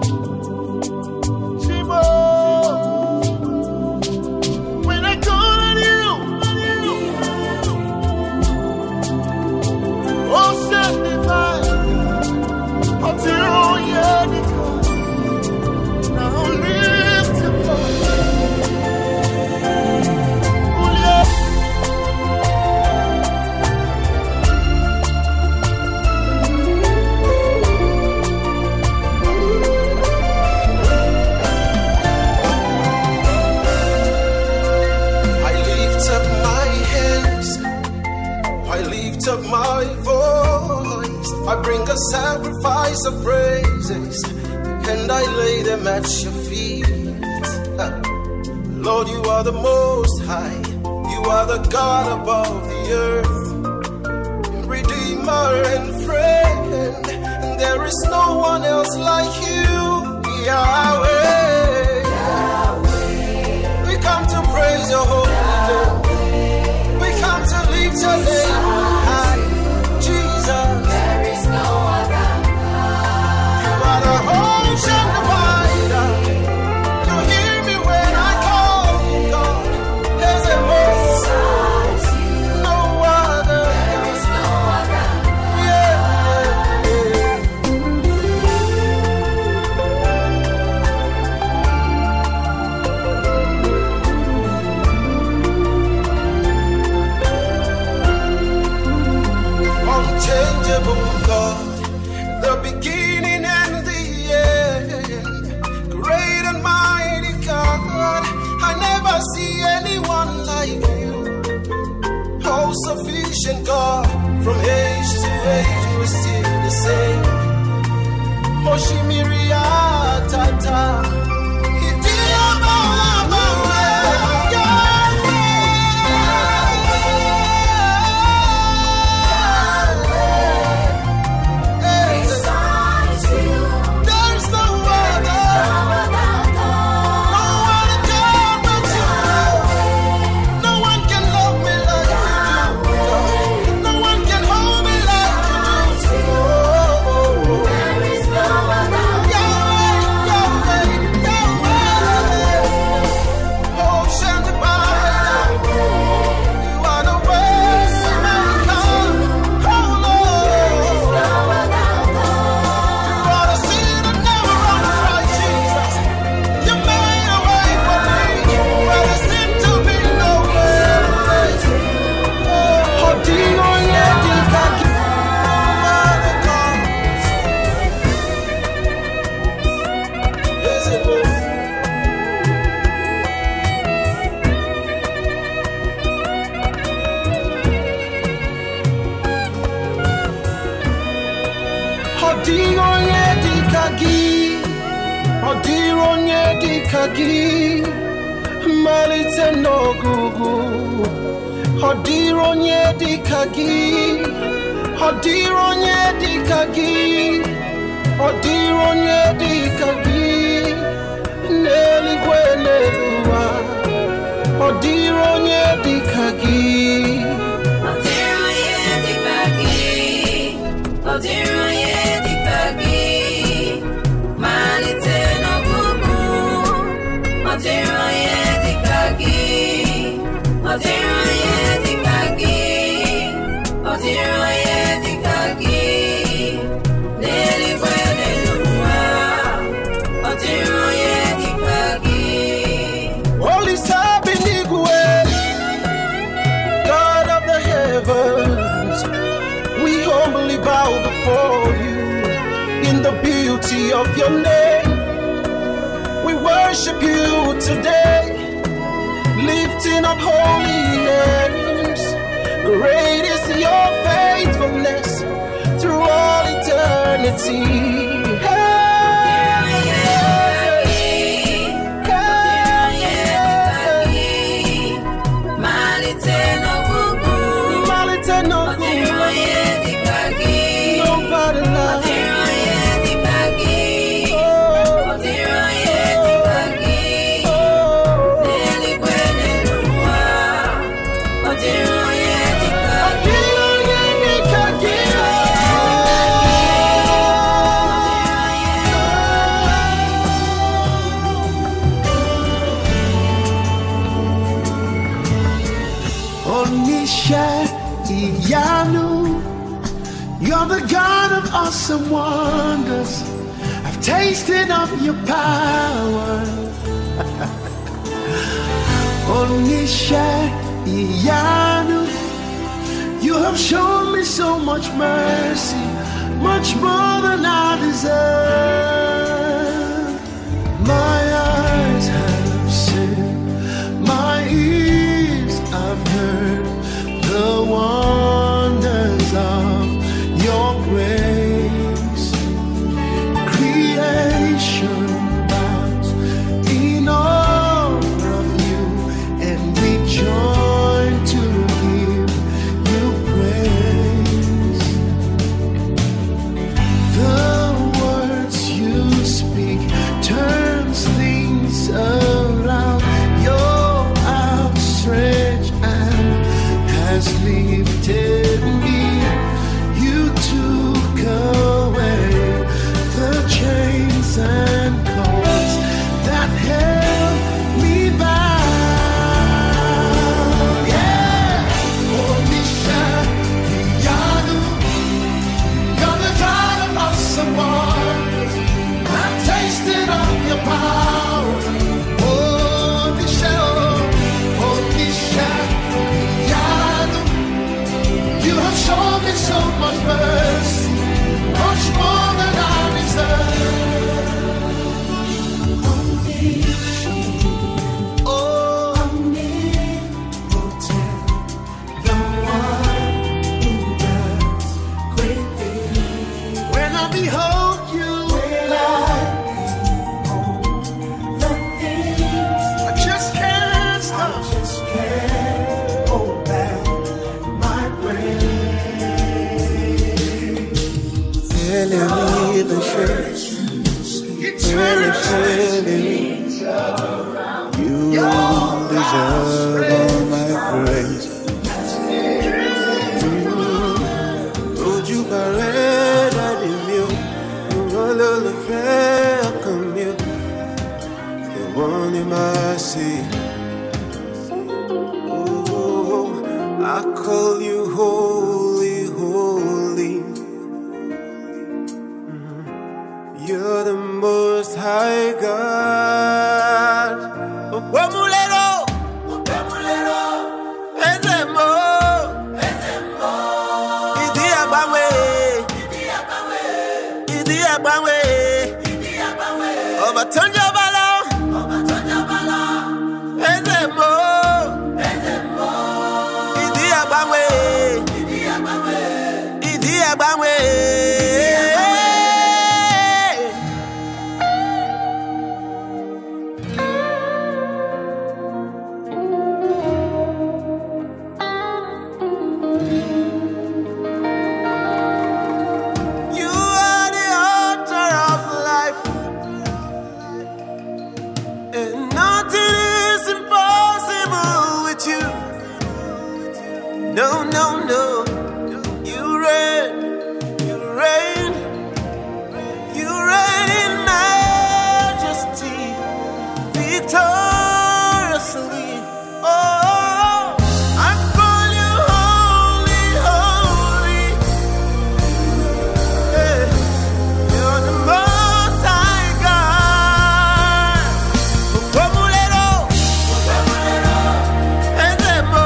Shimo, when I call on you, oh, send me by. Until now lift your I lift up my hands, I lift up my voice, I bring a sacrifice of praises, and I lay them at your feet. Lord, you are the most high, you are the God above the earth, Redeemer and friend, and there is no one else like you, Yahweh. We come to praise your holy name, we come to lift your name high, Jesus. There is no other God. You are the ocean divider. You hear me when I call you, God. There's a voice. No other. There is no other God. Yeah. Unchangeable God, the beginning and the end, great and mighty God, I never see anyone like you. All sufficient God, from age to age you are still the same. Moshimiria Tata, Odironye dikagi malite nogugu. Odironye dikagi. Odironye dikagi. Odironye dikagi. Neli gwenelua. Odironye dikagi. Odironye dikagi. Odironye dikagi. Malite no bubu. Odironye dikagi. Odironye dikagi. Odironye dikagi. Neli gwenelua. Odironye dikagi. Holy Sabinigwe, God of the heavens, we humbly bow before you in the beauty of your name. We worship you today, lifting up holy hands. Great is your faithfulness through all eternity. You're the God of awesome wonders. I've tasted of your power. Onisha Iyanu, you have shown me so much mercy, much more than I deserve. My eyes have seen, my ears have heard the wonders of your grace. Creation bows in awe of you, and we join to give you praise. The words you speak turns things around. Your outstretched hand has lifted me. Away the chains and cords that held me bound. Yeah, Onisha Iyanu, you're the God of awesome wonders. I've tasted of your power. Onisha Iyanu, you have shown me so much mercy, much more than I deserve. Oh, omnipotent, the one who does great things. When I behold you, the things I just can't stop. I just can't hold back my praise. Enemy the church, you deserve all my praise. Would you parade at the mill? All of the fair come here, the one in my sea. Oh, I call you holy, holy. You're the most high God. Wamulero, Ezemo, Idi Abawe, Obatonja Bala, Ezemo, Idi Abawe, and nothing is impossible with you. No, no, no. You reign, you reign, you reign in majesty, victoriously. Oh, I call you holy, holy. Hey, you're the most high God. Populero, Ezemo,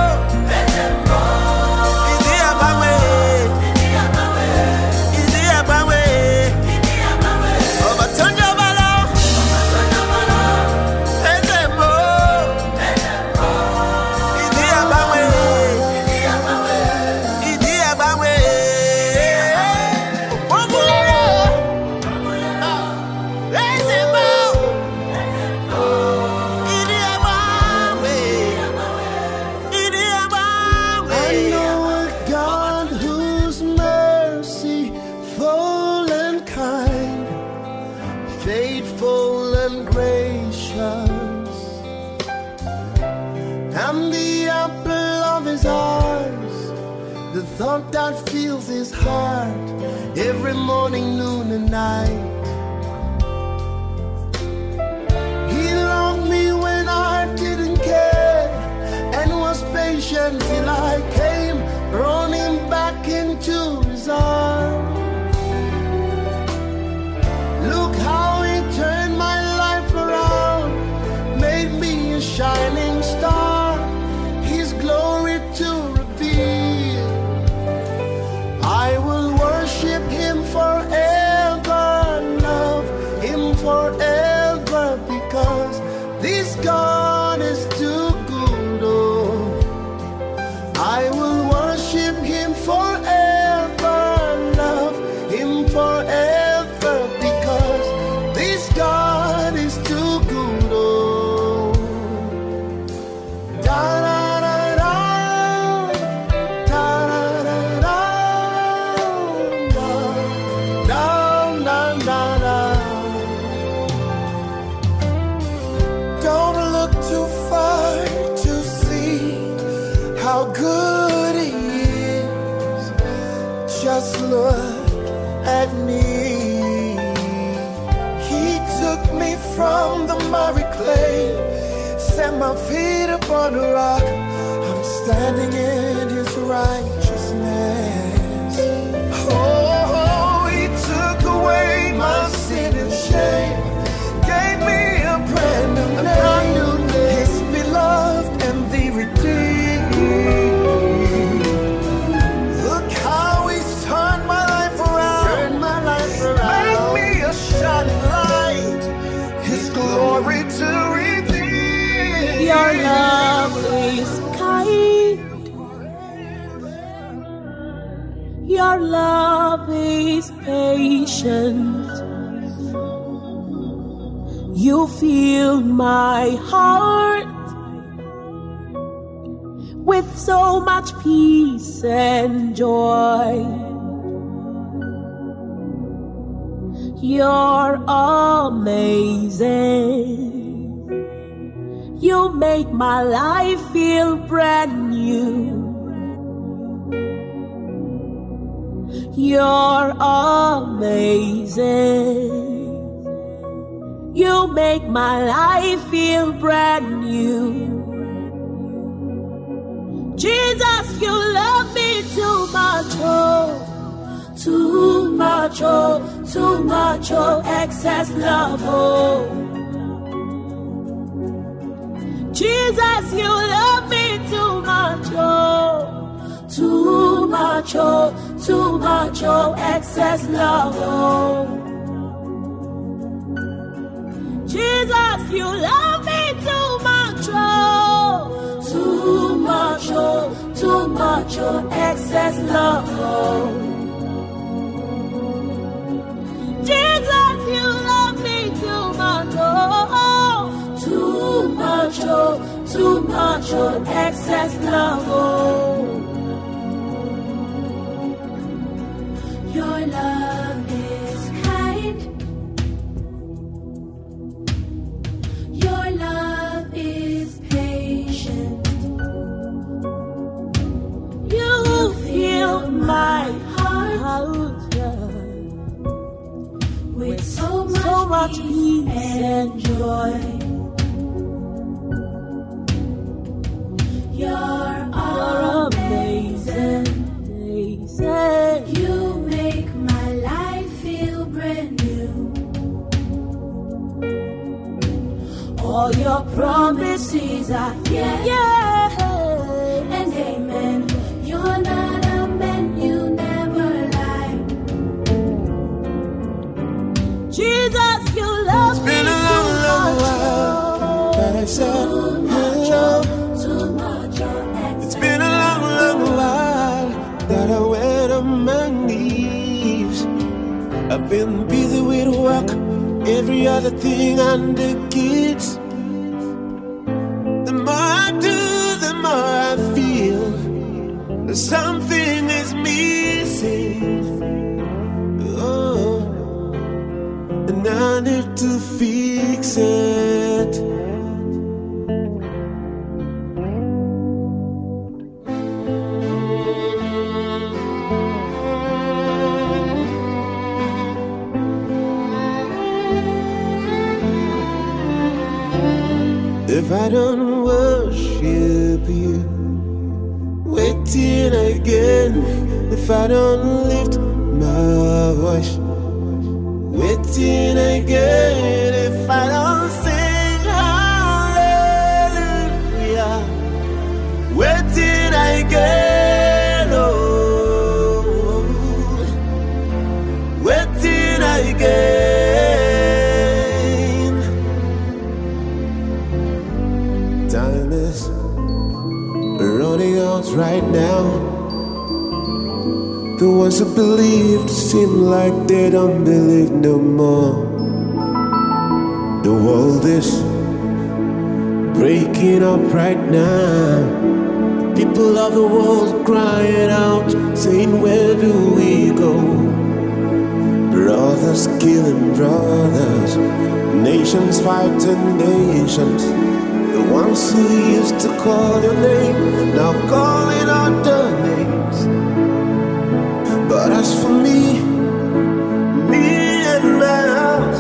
Idi Abawe, Obatonjo Balo, Ezemo, Idi Abawe, Populero, Ezemo, Idi Abawe. I know a God whose mercy full and kind, faithful and gracious. I'm the apple of his eyes, the thought that fills his heart every morning, noon and night. He loved me when I didn't care and was patient till I came running back into his arms. Look how he turned my life around, made me a shining star, his glory to reveal. I will worship him forever, love him forever, because this God is too good. Oh, I will worship him forever, love him forever, because this God is too good. Oh, da da da da, da da da da, da da da. Don't look too far to see how good he is. Just look at me. He took me from the miry clay, set my feet upon a rock. I'm standing in his righteousness. Oh, he took away my sin and shame, gave me a brand new name, his beloved and the redeemed. Look how he's turned my life around, made me a shining light, his glory to reveal. Your love is kind. Your love is patient. You fill my heart with so much peace and joy. You're amazing. You make my life feel brand new. You're amazing. You make my life feel brand new. Jesus, you love me too much, oh, too much, oh, too much, oh, excess love, oh. Jesus, you love me too much, oh, too much, oh, too much, oh, excess love, oh. Jesus, you love me too much, oh, too much, oh, too much, oh, excess love, oh. Jesus, you love me too much, oh, too much, oh, too much, oh, excess love, oh. Your love is kind. much peace and joy. You're amazing. You make my life feel brand new. All your promises are yeah and amen. You're not a man, you never lie. Jesus, you love me Been a long, long while that I said hello. It's been a long, long while that I went on my knees. I've been busy with work, every other thing and the kids. The more I do, the more I feel that something is missing. Oh, and I need to fix it. If I don't worship you, waiting again. If I don't lift my voice, waiting again. If I don't sing hallelujah, waiting again. Oh, waiting again. Time is running out right now. The ones who believed seem like they don't believe no more. The world is breaking up right now. People of the world crying out, saying, where do we go? Brothers killing brothers, nations fighting nations. The ones who used to call your name, now calling out their names. But as for me and my house,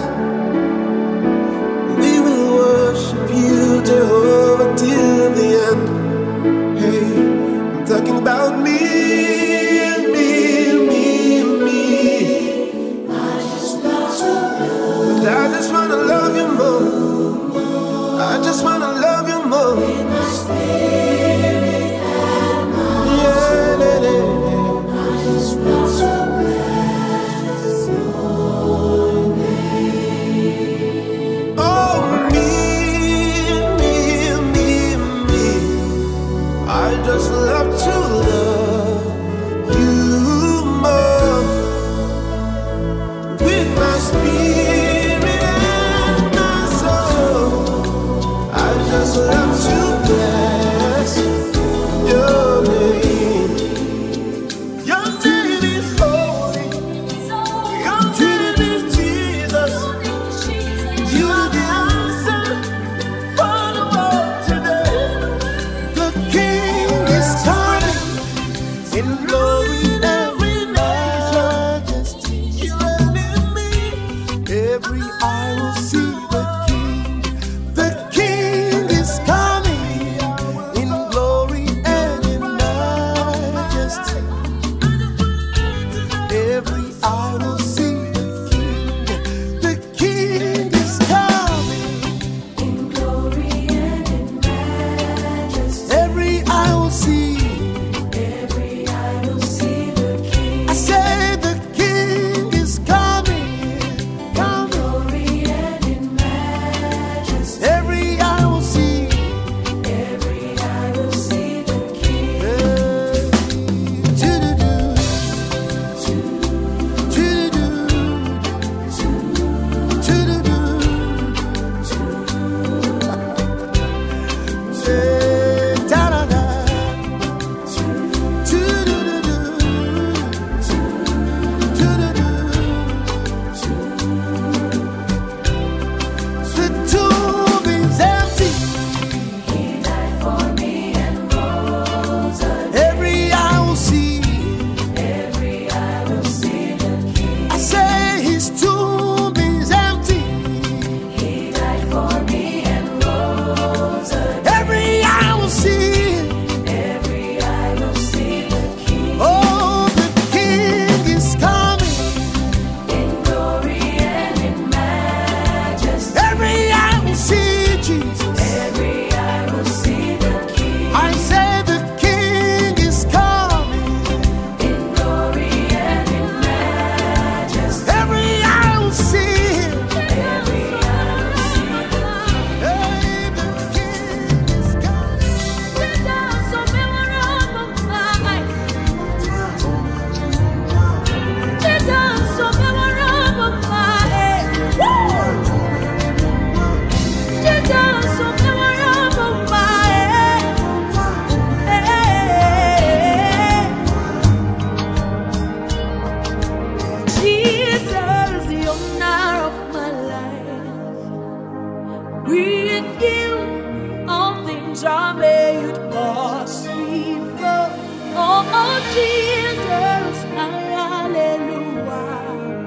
we will worship you, Jehovah, till the end. Hey, I'm talking about me. I just wanna love you more. I just wanna love you more. In my spirit and my soul. I just want to bless With you, all things are made possible. Oh, Jesus, hallelujah.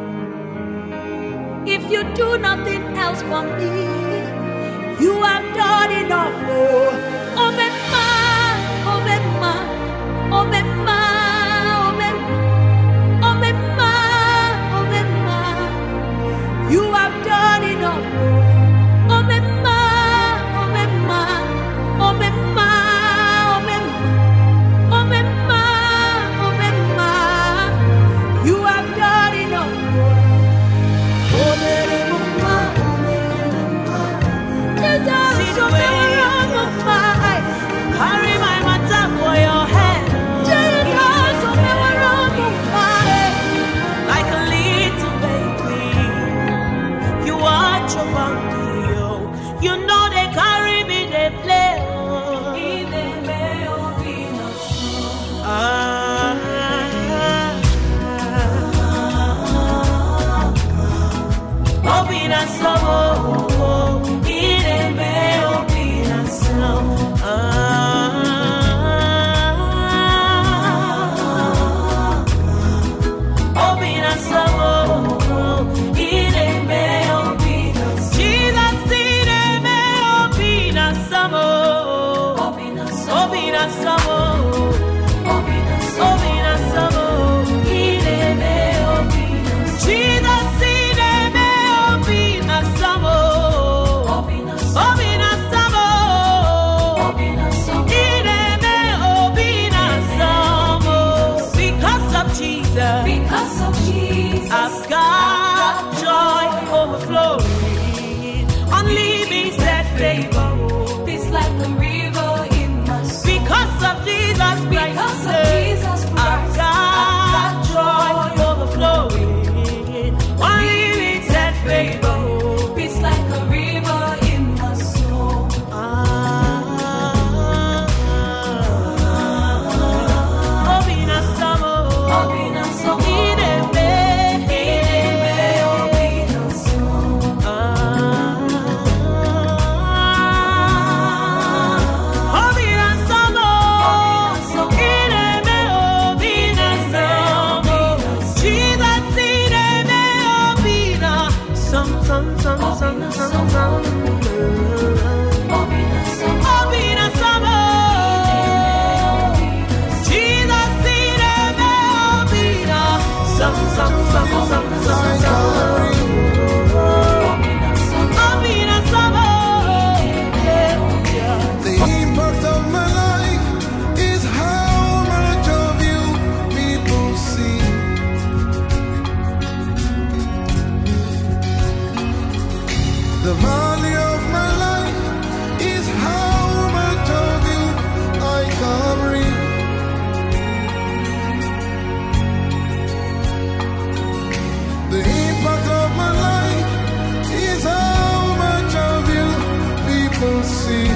If you do nothing else for me, you have done enough. Oh, Mema, oh, Mema, oh, Mema, oh, Mema, oh, Mema, oh, Mema. You have done enough. Oh, Mema, oh, Mema, oh, Mema, oh, Mema, oh, Mema, oh, Mema. You have done enough. Oh, Mema, Jesus, oh, Mema, carry my matter for your head. Jesus, oh, Mema, like a little baby. You watch over me, oh. You know they carry me, they play, oh. Obina sabo, ireme obina sabo. Obina sabo, ireme obina sabo. Jesus, ireme obina sabo. Obina sabo, obina sabo, ireme obina sabo. Jesus, ireme obina sabo. Obina sabo, ireme obina sabo. Because of Jesus, I've got joy overflowing, unlimited favor. It's like a river in my soul. Because of Jesus Christ, I've got joy overflowing, unlimited favor. It's like a river in my soul. Obina sabo, ireme obina sabo. Obina sabo, ireme obina sabo. Jesus, ireme obina sam. Obina sabo, Jesus, ireme obina sam. Obina sabo. The impact of my life is how much of you people see. The value of my life is how much of you I carry. The impact of my life is how much of you people see.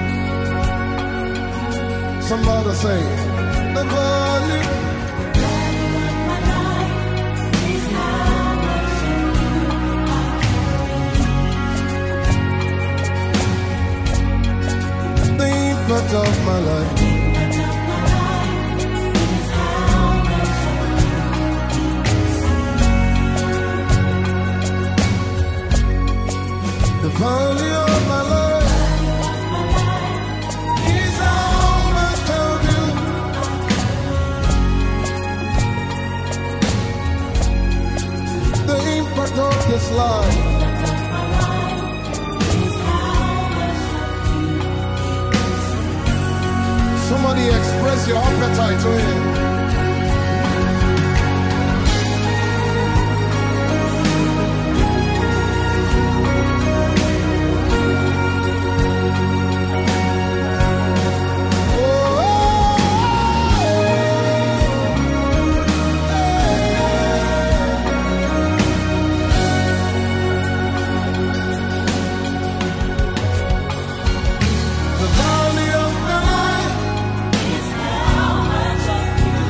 Somebody say, the value. The impact of my life. The value of my life is how much of you. The impact of this life. Somebody express your appetite to him. The value of my life is how much of you.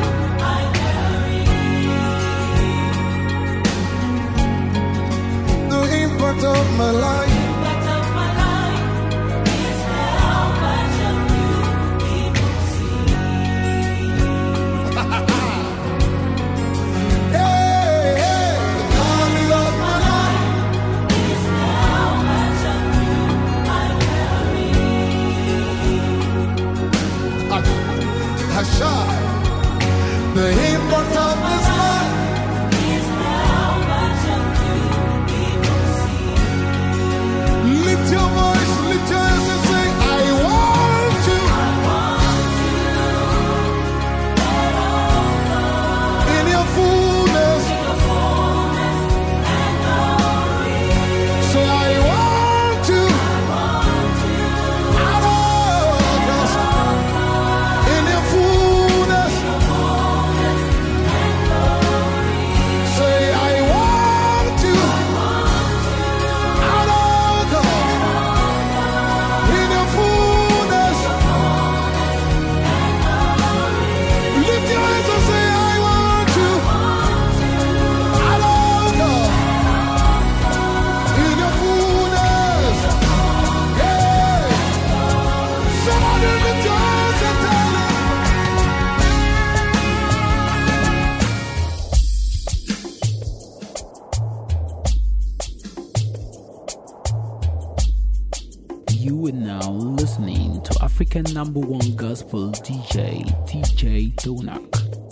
now listening to African #1 gospel DJ, DJ Donak.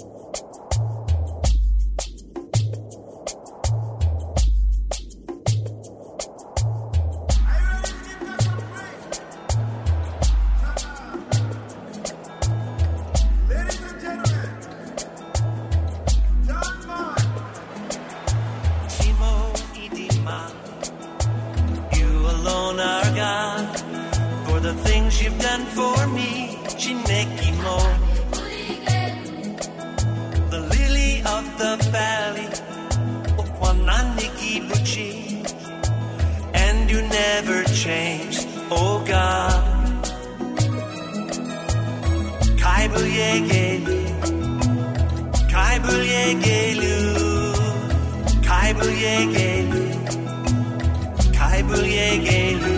You've done for me, Chinekimo, the lily of the valley, Okwananiki Buchi, and you never changed, oh God. Kaibuyegelu, Kaibuyegelu, Kaibuyegelu, Kaibuyegelu.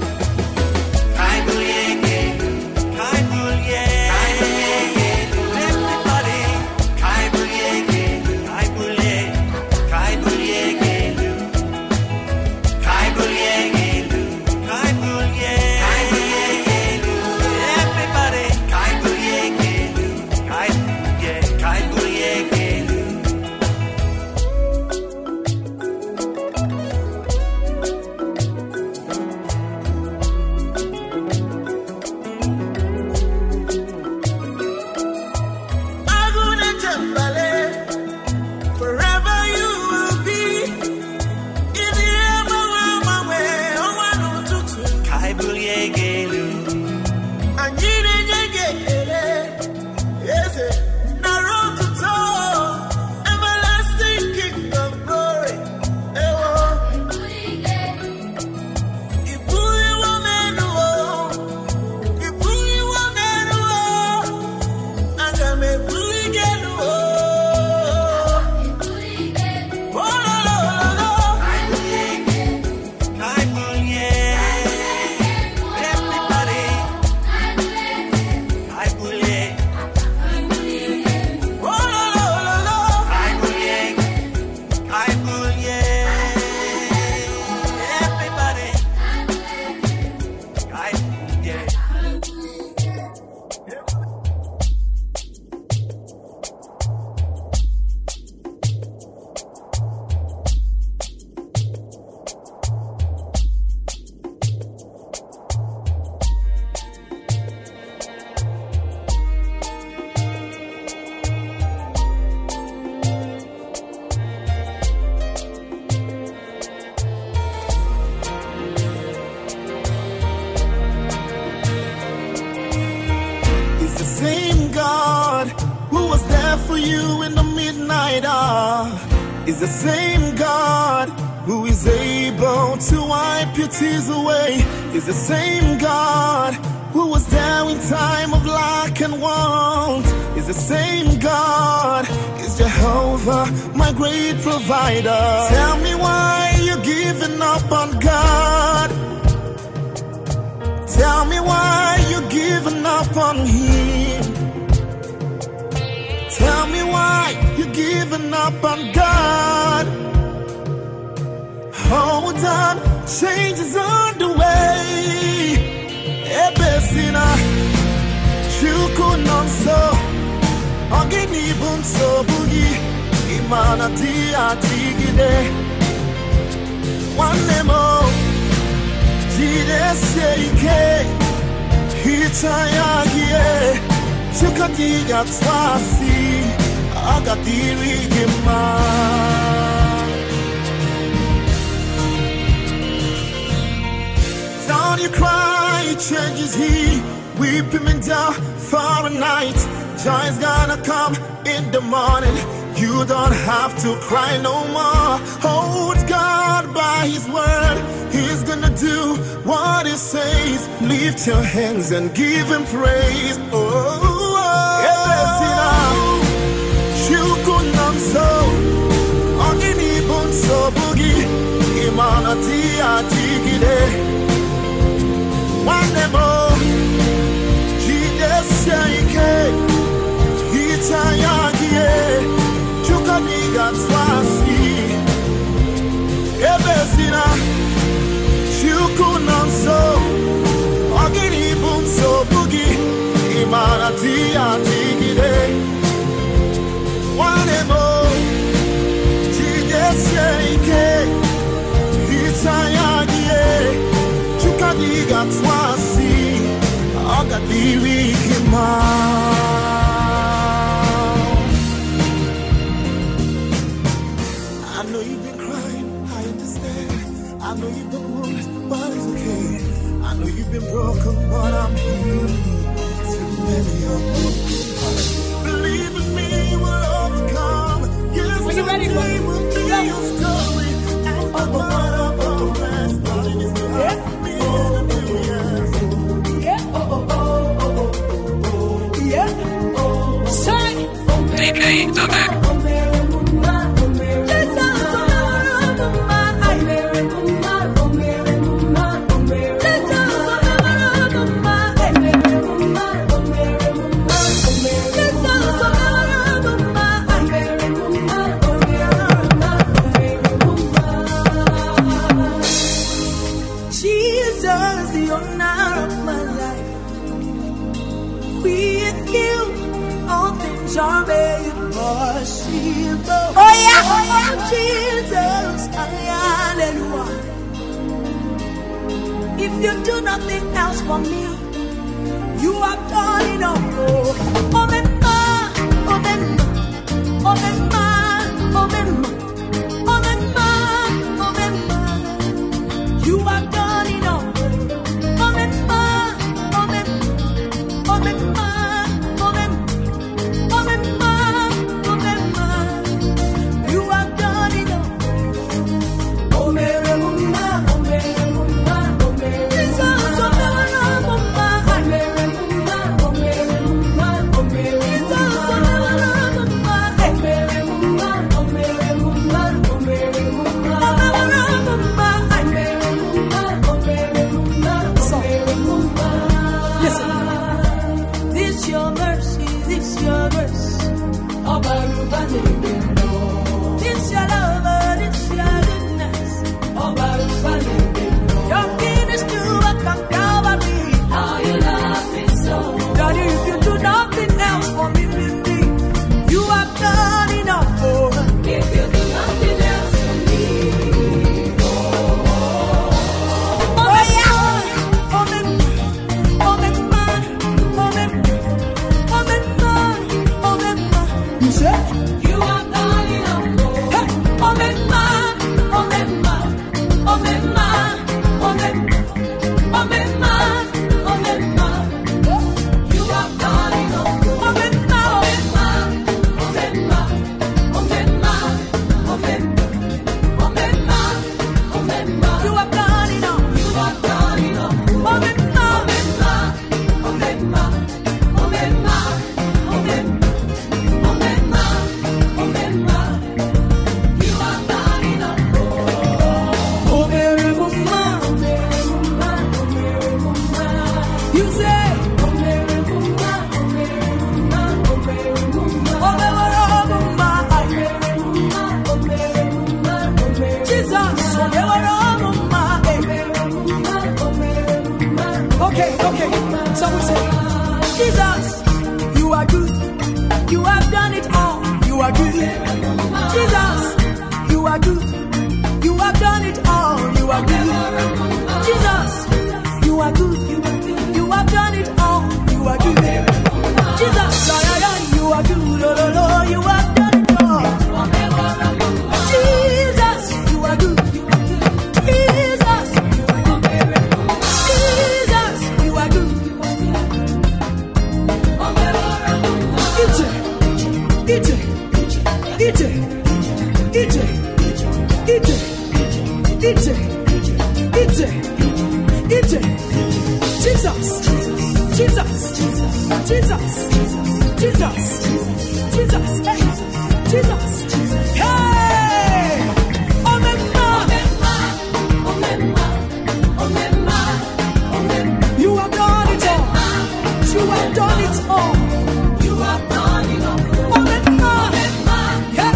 Is the same God who is able to wipe your tears away. Is the same God who was there in time of lack and want. Is the same God, is Jehovah, my great provider. Tell me why you're giving up on God. Tell me why you're giving up on Him. Tell me why you're giving up on God. Hold on, change is on the way. Ebesina, Chukunonso, Ogini Bunso Bugi, Imana Tia Tigide. One nemo, Jide Seike, Hitayagi. Chukatiga twasi agadiri gima. Don't you cry, changes He. Weep him down for a night. Joy's gonna come in the morning. You don't have to cry no more. Hold God by His word. He's gonna do what He says. Lift your hands and give Him praise. Oh. Chukunamso, Ogini Bunso Bugi, Imana Tia Tigide. Wanemo, Jides Yaike, Hitayagie, Chukaniga Twasi, Ebesina, Chukunamso, Tia Tigide. One more. Tigeseke. Itayagie. Chukadiga Twasi. Agadiwi Kima. I know you've been crying, I understand. I know you've been wounded, but it's okay. I know you've been broken, but I'm here to mend your broken heart. Believe in me, we'll overcome. Yes, Are you ready, bro? will be your story. And the blood of the rest, darling, is the heart of me in a new years. Say, DK Donak. Jesus, the honor of my life. With you, all things are made possible. Oh yeah, Jesus, hallelujah. If you do nothing else for me, you have done enough. Oh, Mema, oh, Mema, oh, Mema, oh, Mema, oh, Mema, oh, Mema. You have done enough. Oh, Mema, oh, Mema, oh, Mema, oh, Mema, oh, Mema, oh, Mema. You have done enough. Oh, Mary, Mama, oh, Mary, Mama, oh, Mary, Jesus, oh, Mary, Mama, oh, Mary, Mama, oh, Mary, Mama, oh, Mary, Jesus, oh, Mary, Mama, oh, Mary, Mama, oh, Mary, Mama, oh, Mary, Mama, oh, Mary, Mama, listen, this your mercy, this your grace. This your love, this your goodness. Your finished work on Calvary. How you love me so. Daddy, if you do nothing else for me, you have done enough for. If you do nothing else for me, oh yeah, oh me, oh me, oh me, oh me, oh me, you say you have done enough for. Hey, oh me, oh me, oh me, oh me, oh me, oh me, you have done enough for. Oh me, oh me, oh me, oh me, oh me, you have done enough. You have done enough. Oh me, oh me, oh me, oh me, you have done enough. Oh Mary, Mama, you say, oh Mary, Mama, oh Mary, Mama, Jesus, oh Mama, okay, so we say, Jesus, you are good, you have done it all, you are good, Jesus, you are good, you have done it all, you are good, Jesus, you are good, you have done it all, you are good, Jesus, you are good, you have done it all, Jesus, you are good, Jesus, Jesus, you are good. Jesus, hey, oh Mema, you have done it all, you have done it all, you have done it all, oh Mema, yeah,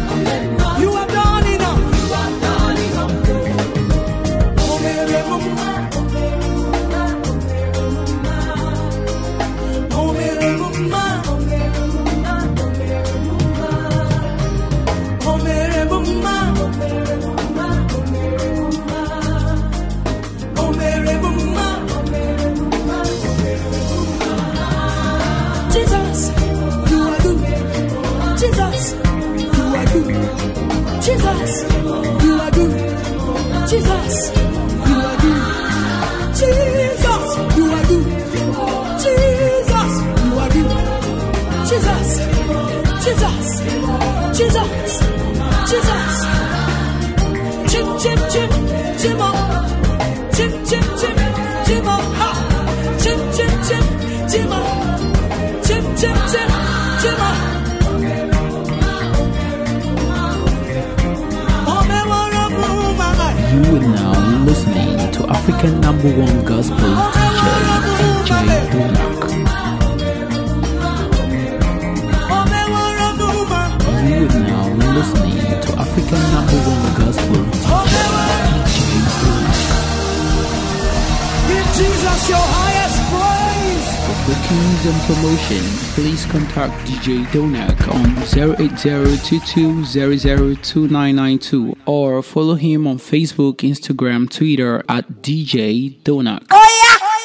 you have done enough, oh Mary, Jesus, you are good. Jesus, you are good. Jesus, you are good. Jesus, Jesus, Jesus, Jesus. Chim, chim, chim, chim up. Chim, chim, chim, chim up. Ha. Chim, chim, chim, chim up. Chim, chim, chim, chim up. You are now listening to African #1 gospel DJ Donak. You are now listening to African #1 gospel DJ Donak. Give Jesus your highest praise. For bookings and promotion, please contact DJ Donak on 08022002992 or follow him on Facebook, Instagram, Twitter at DJ Donak. Oh yeah!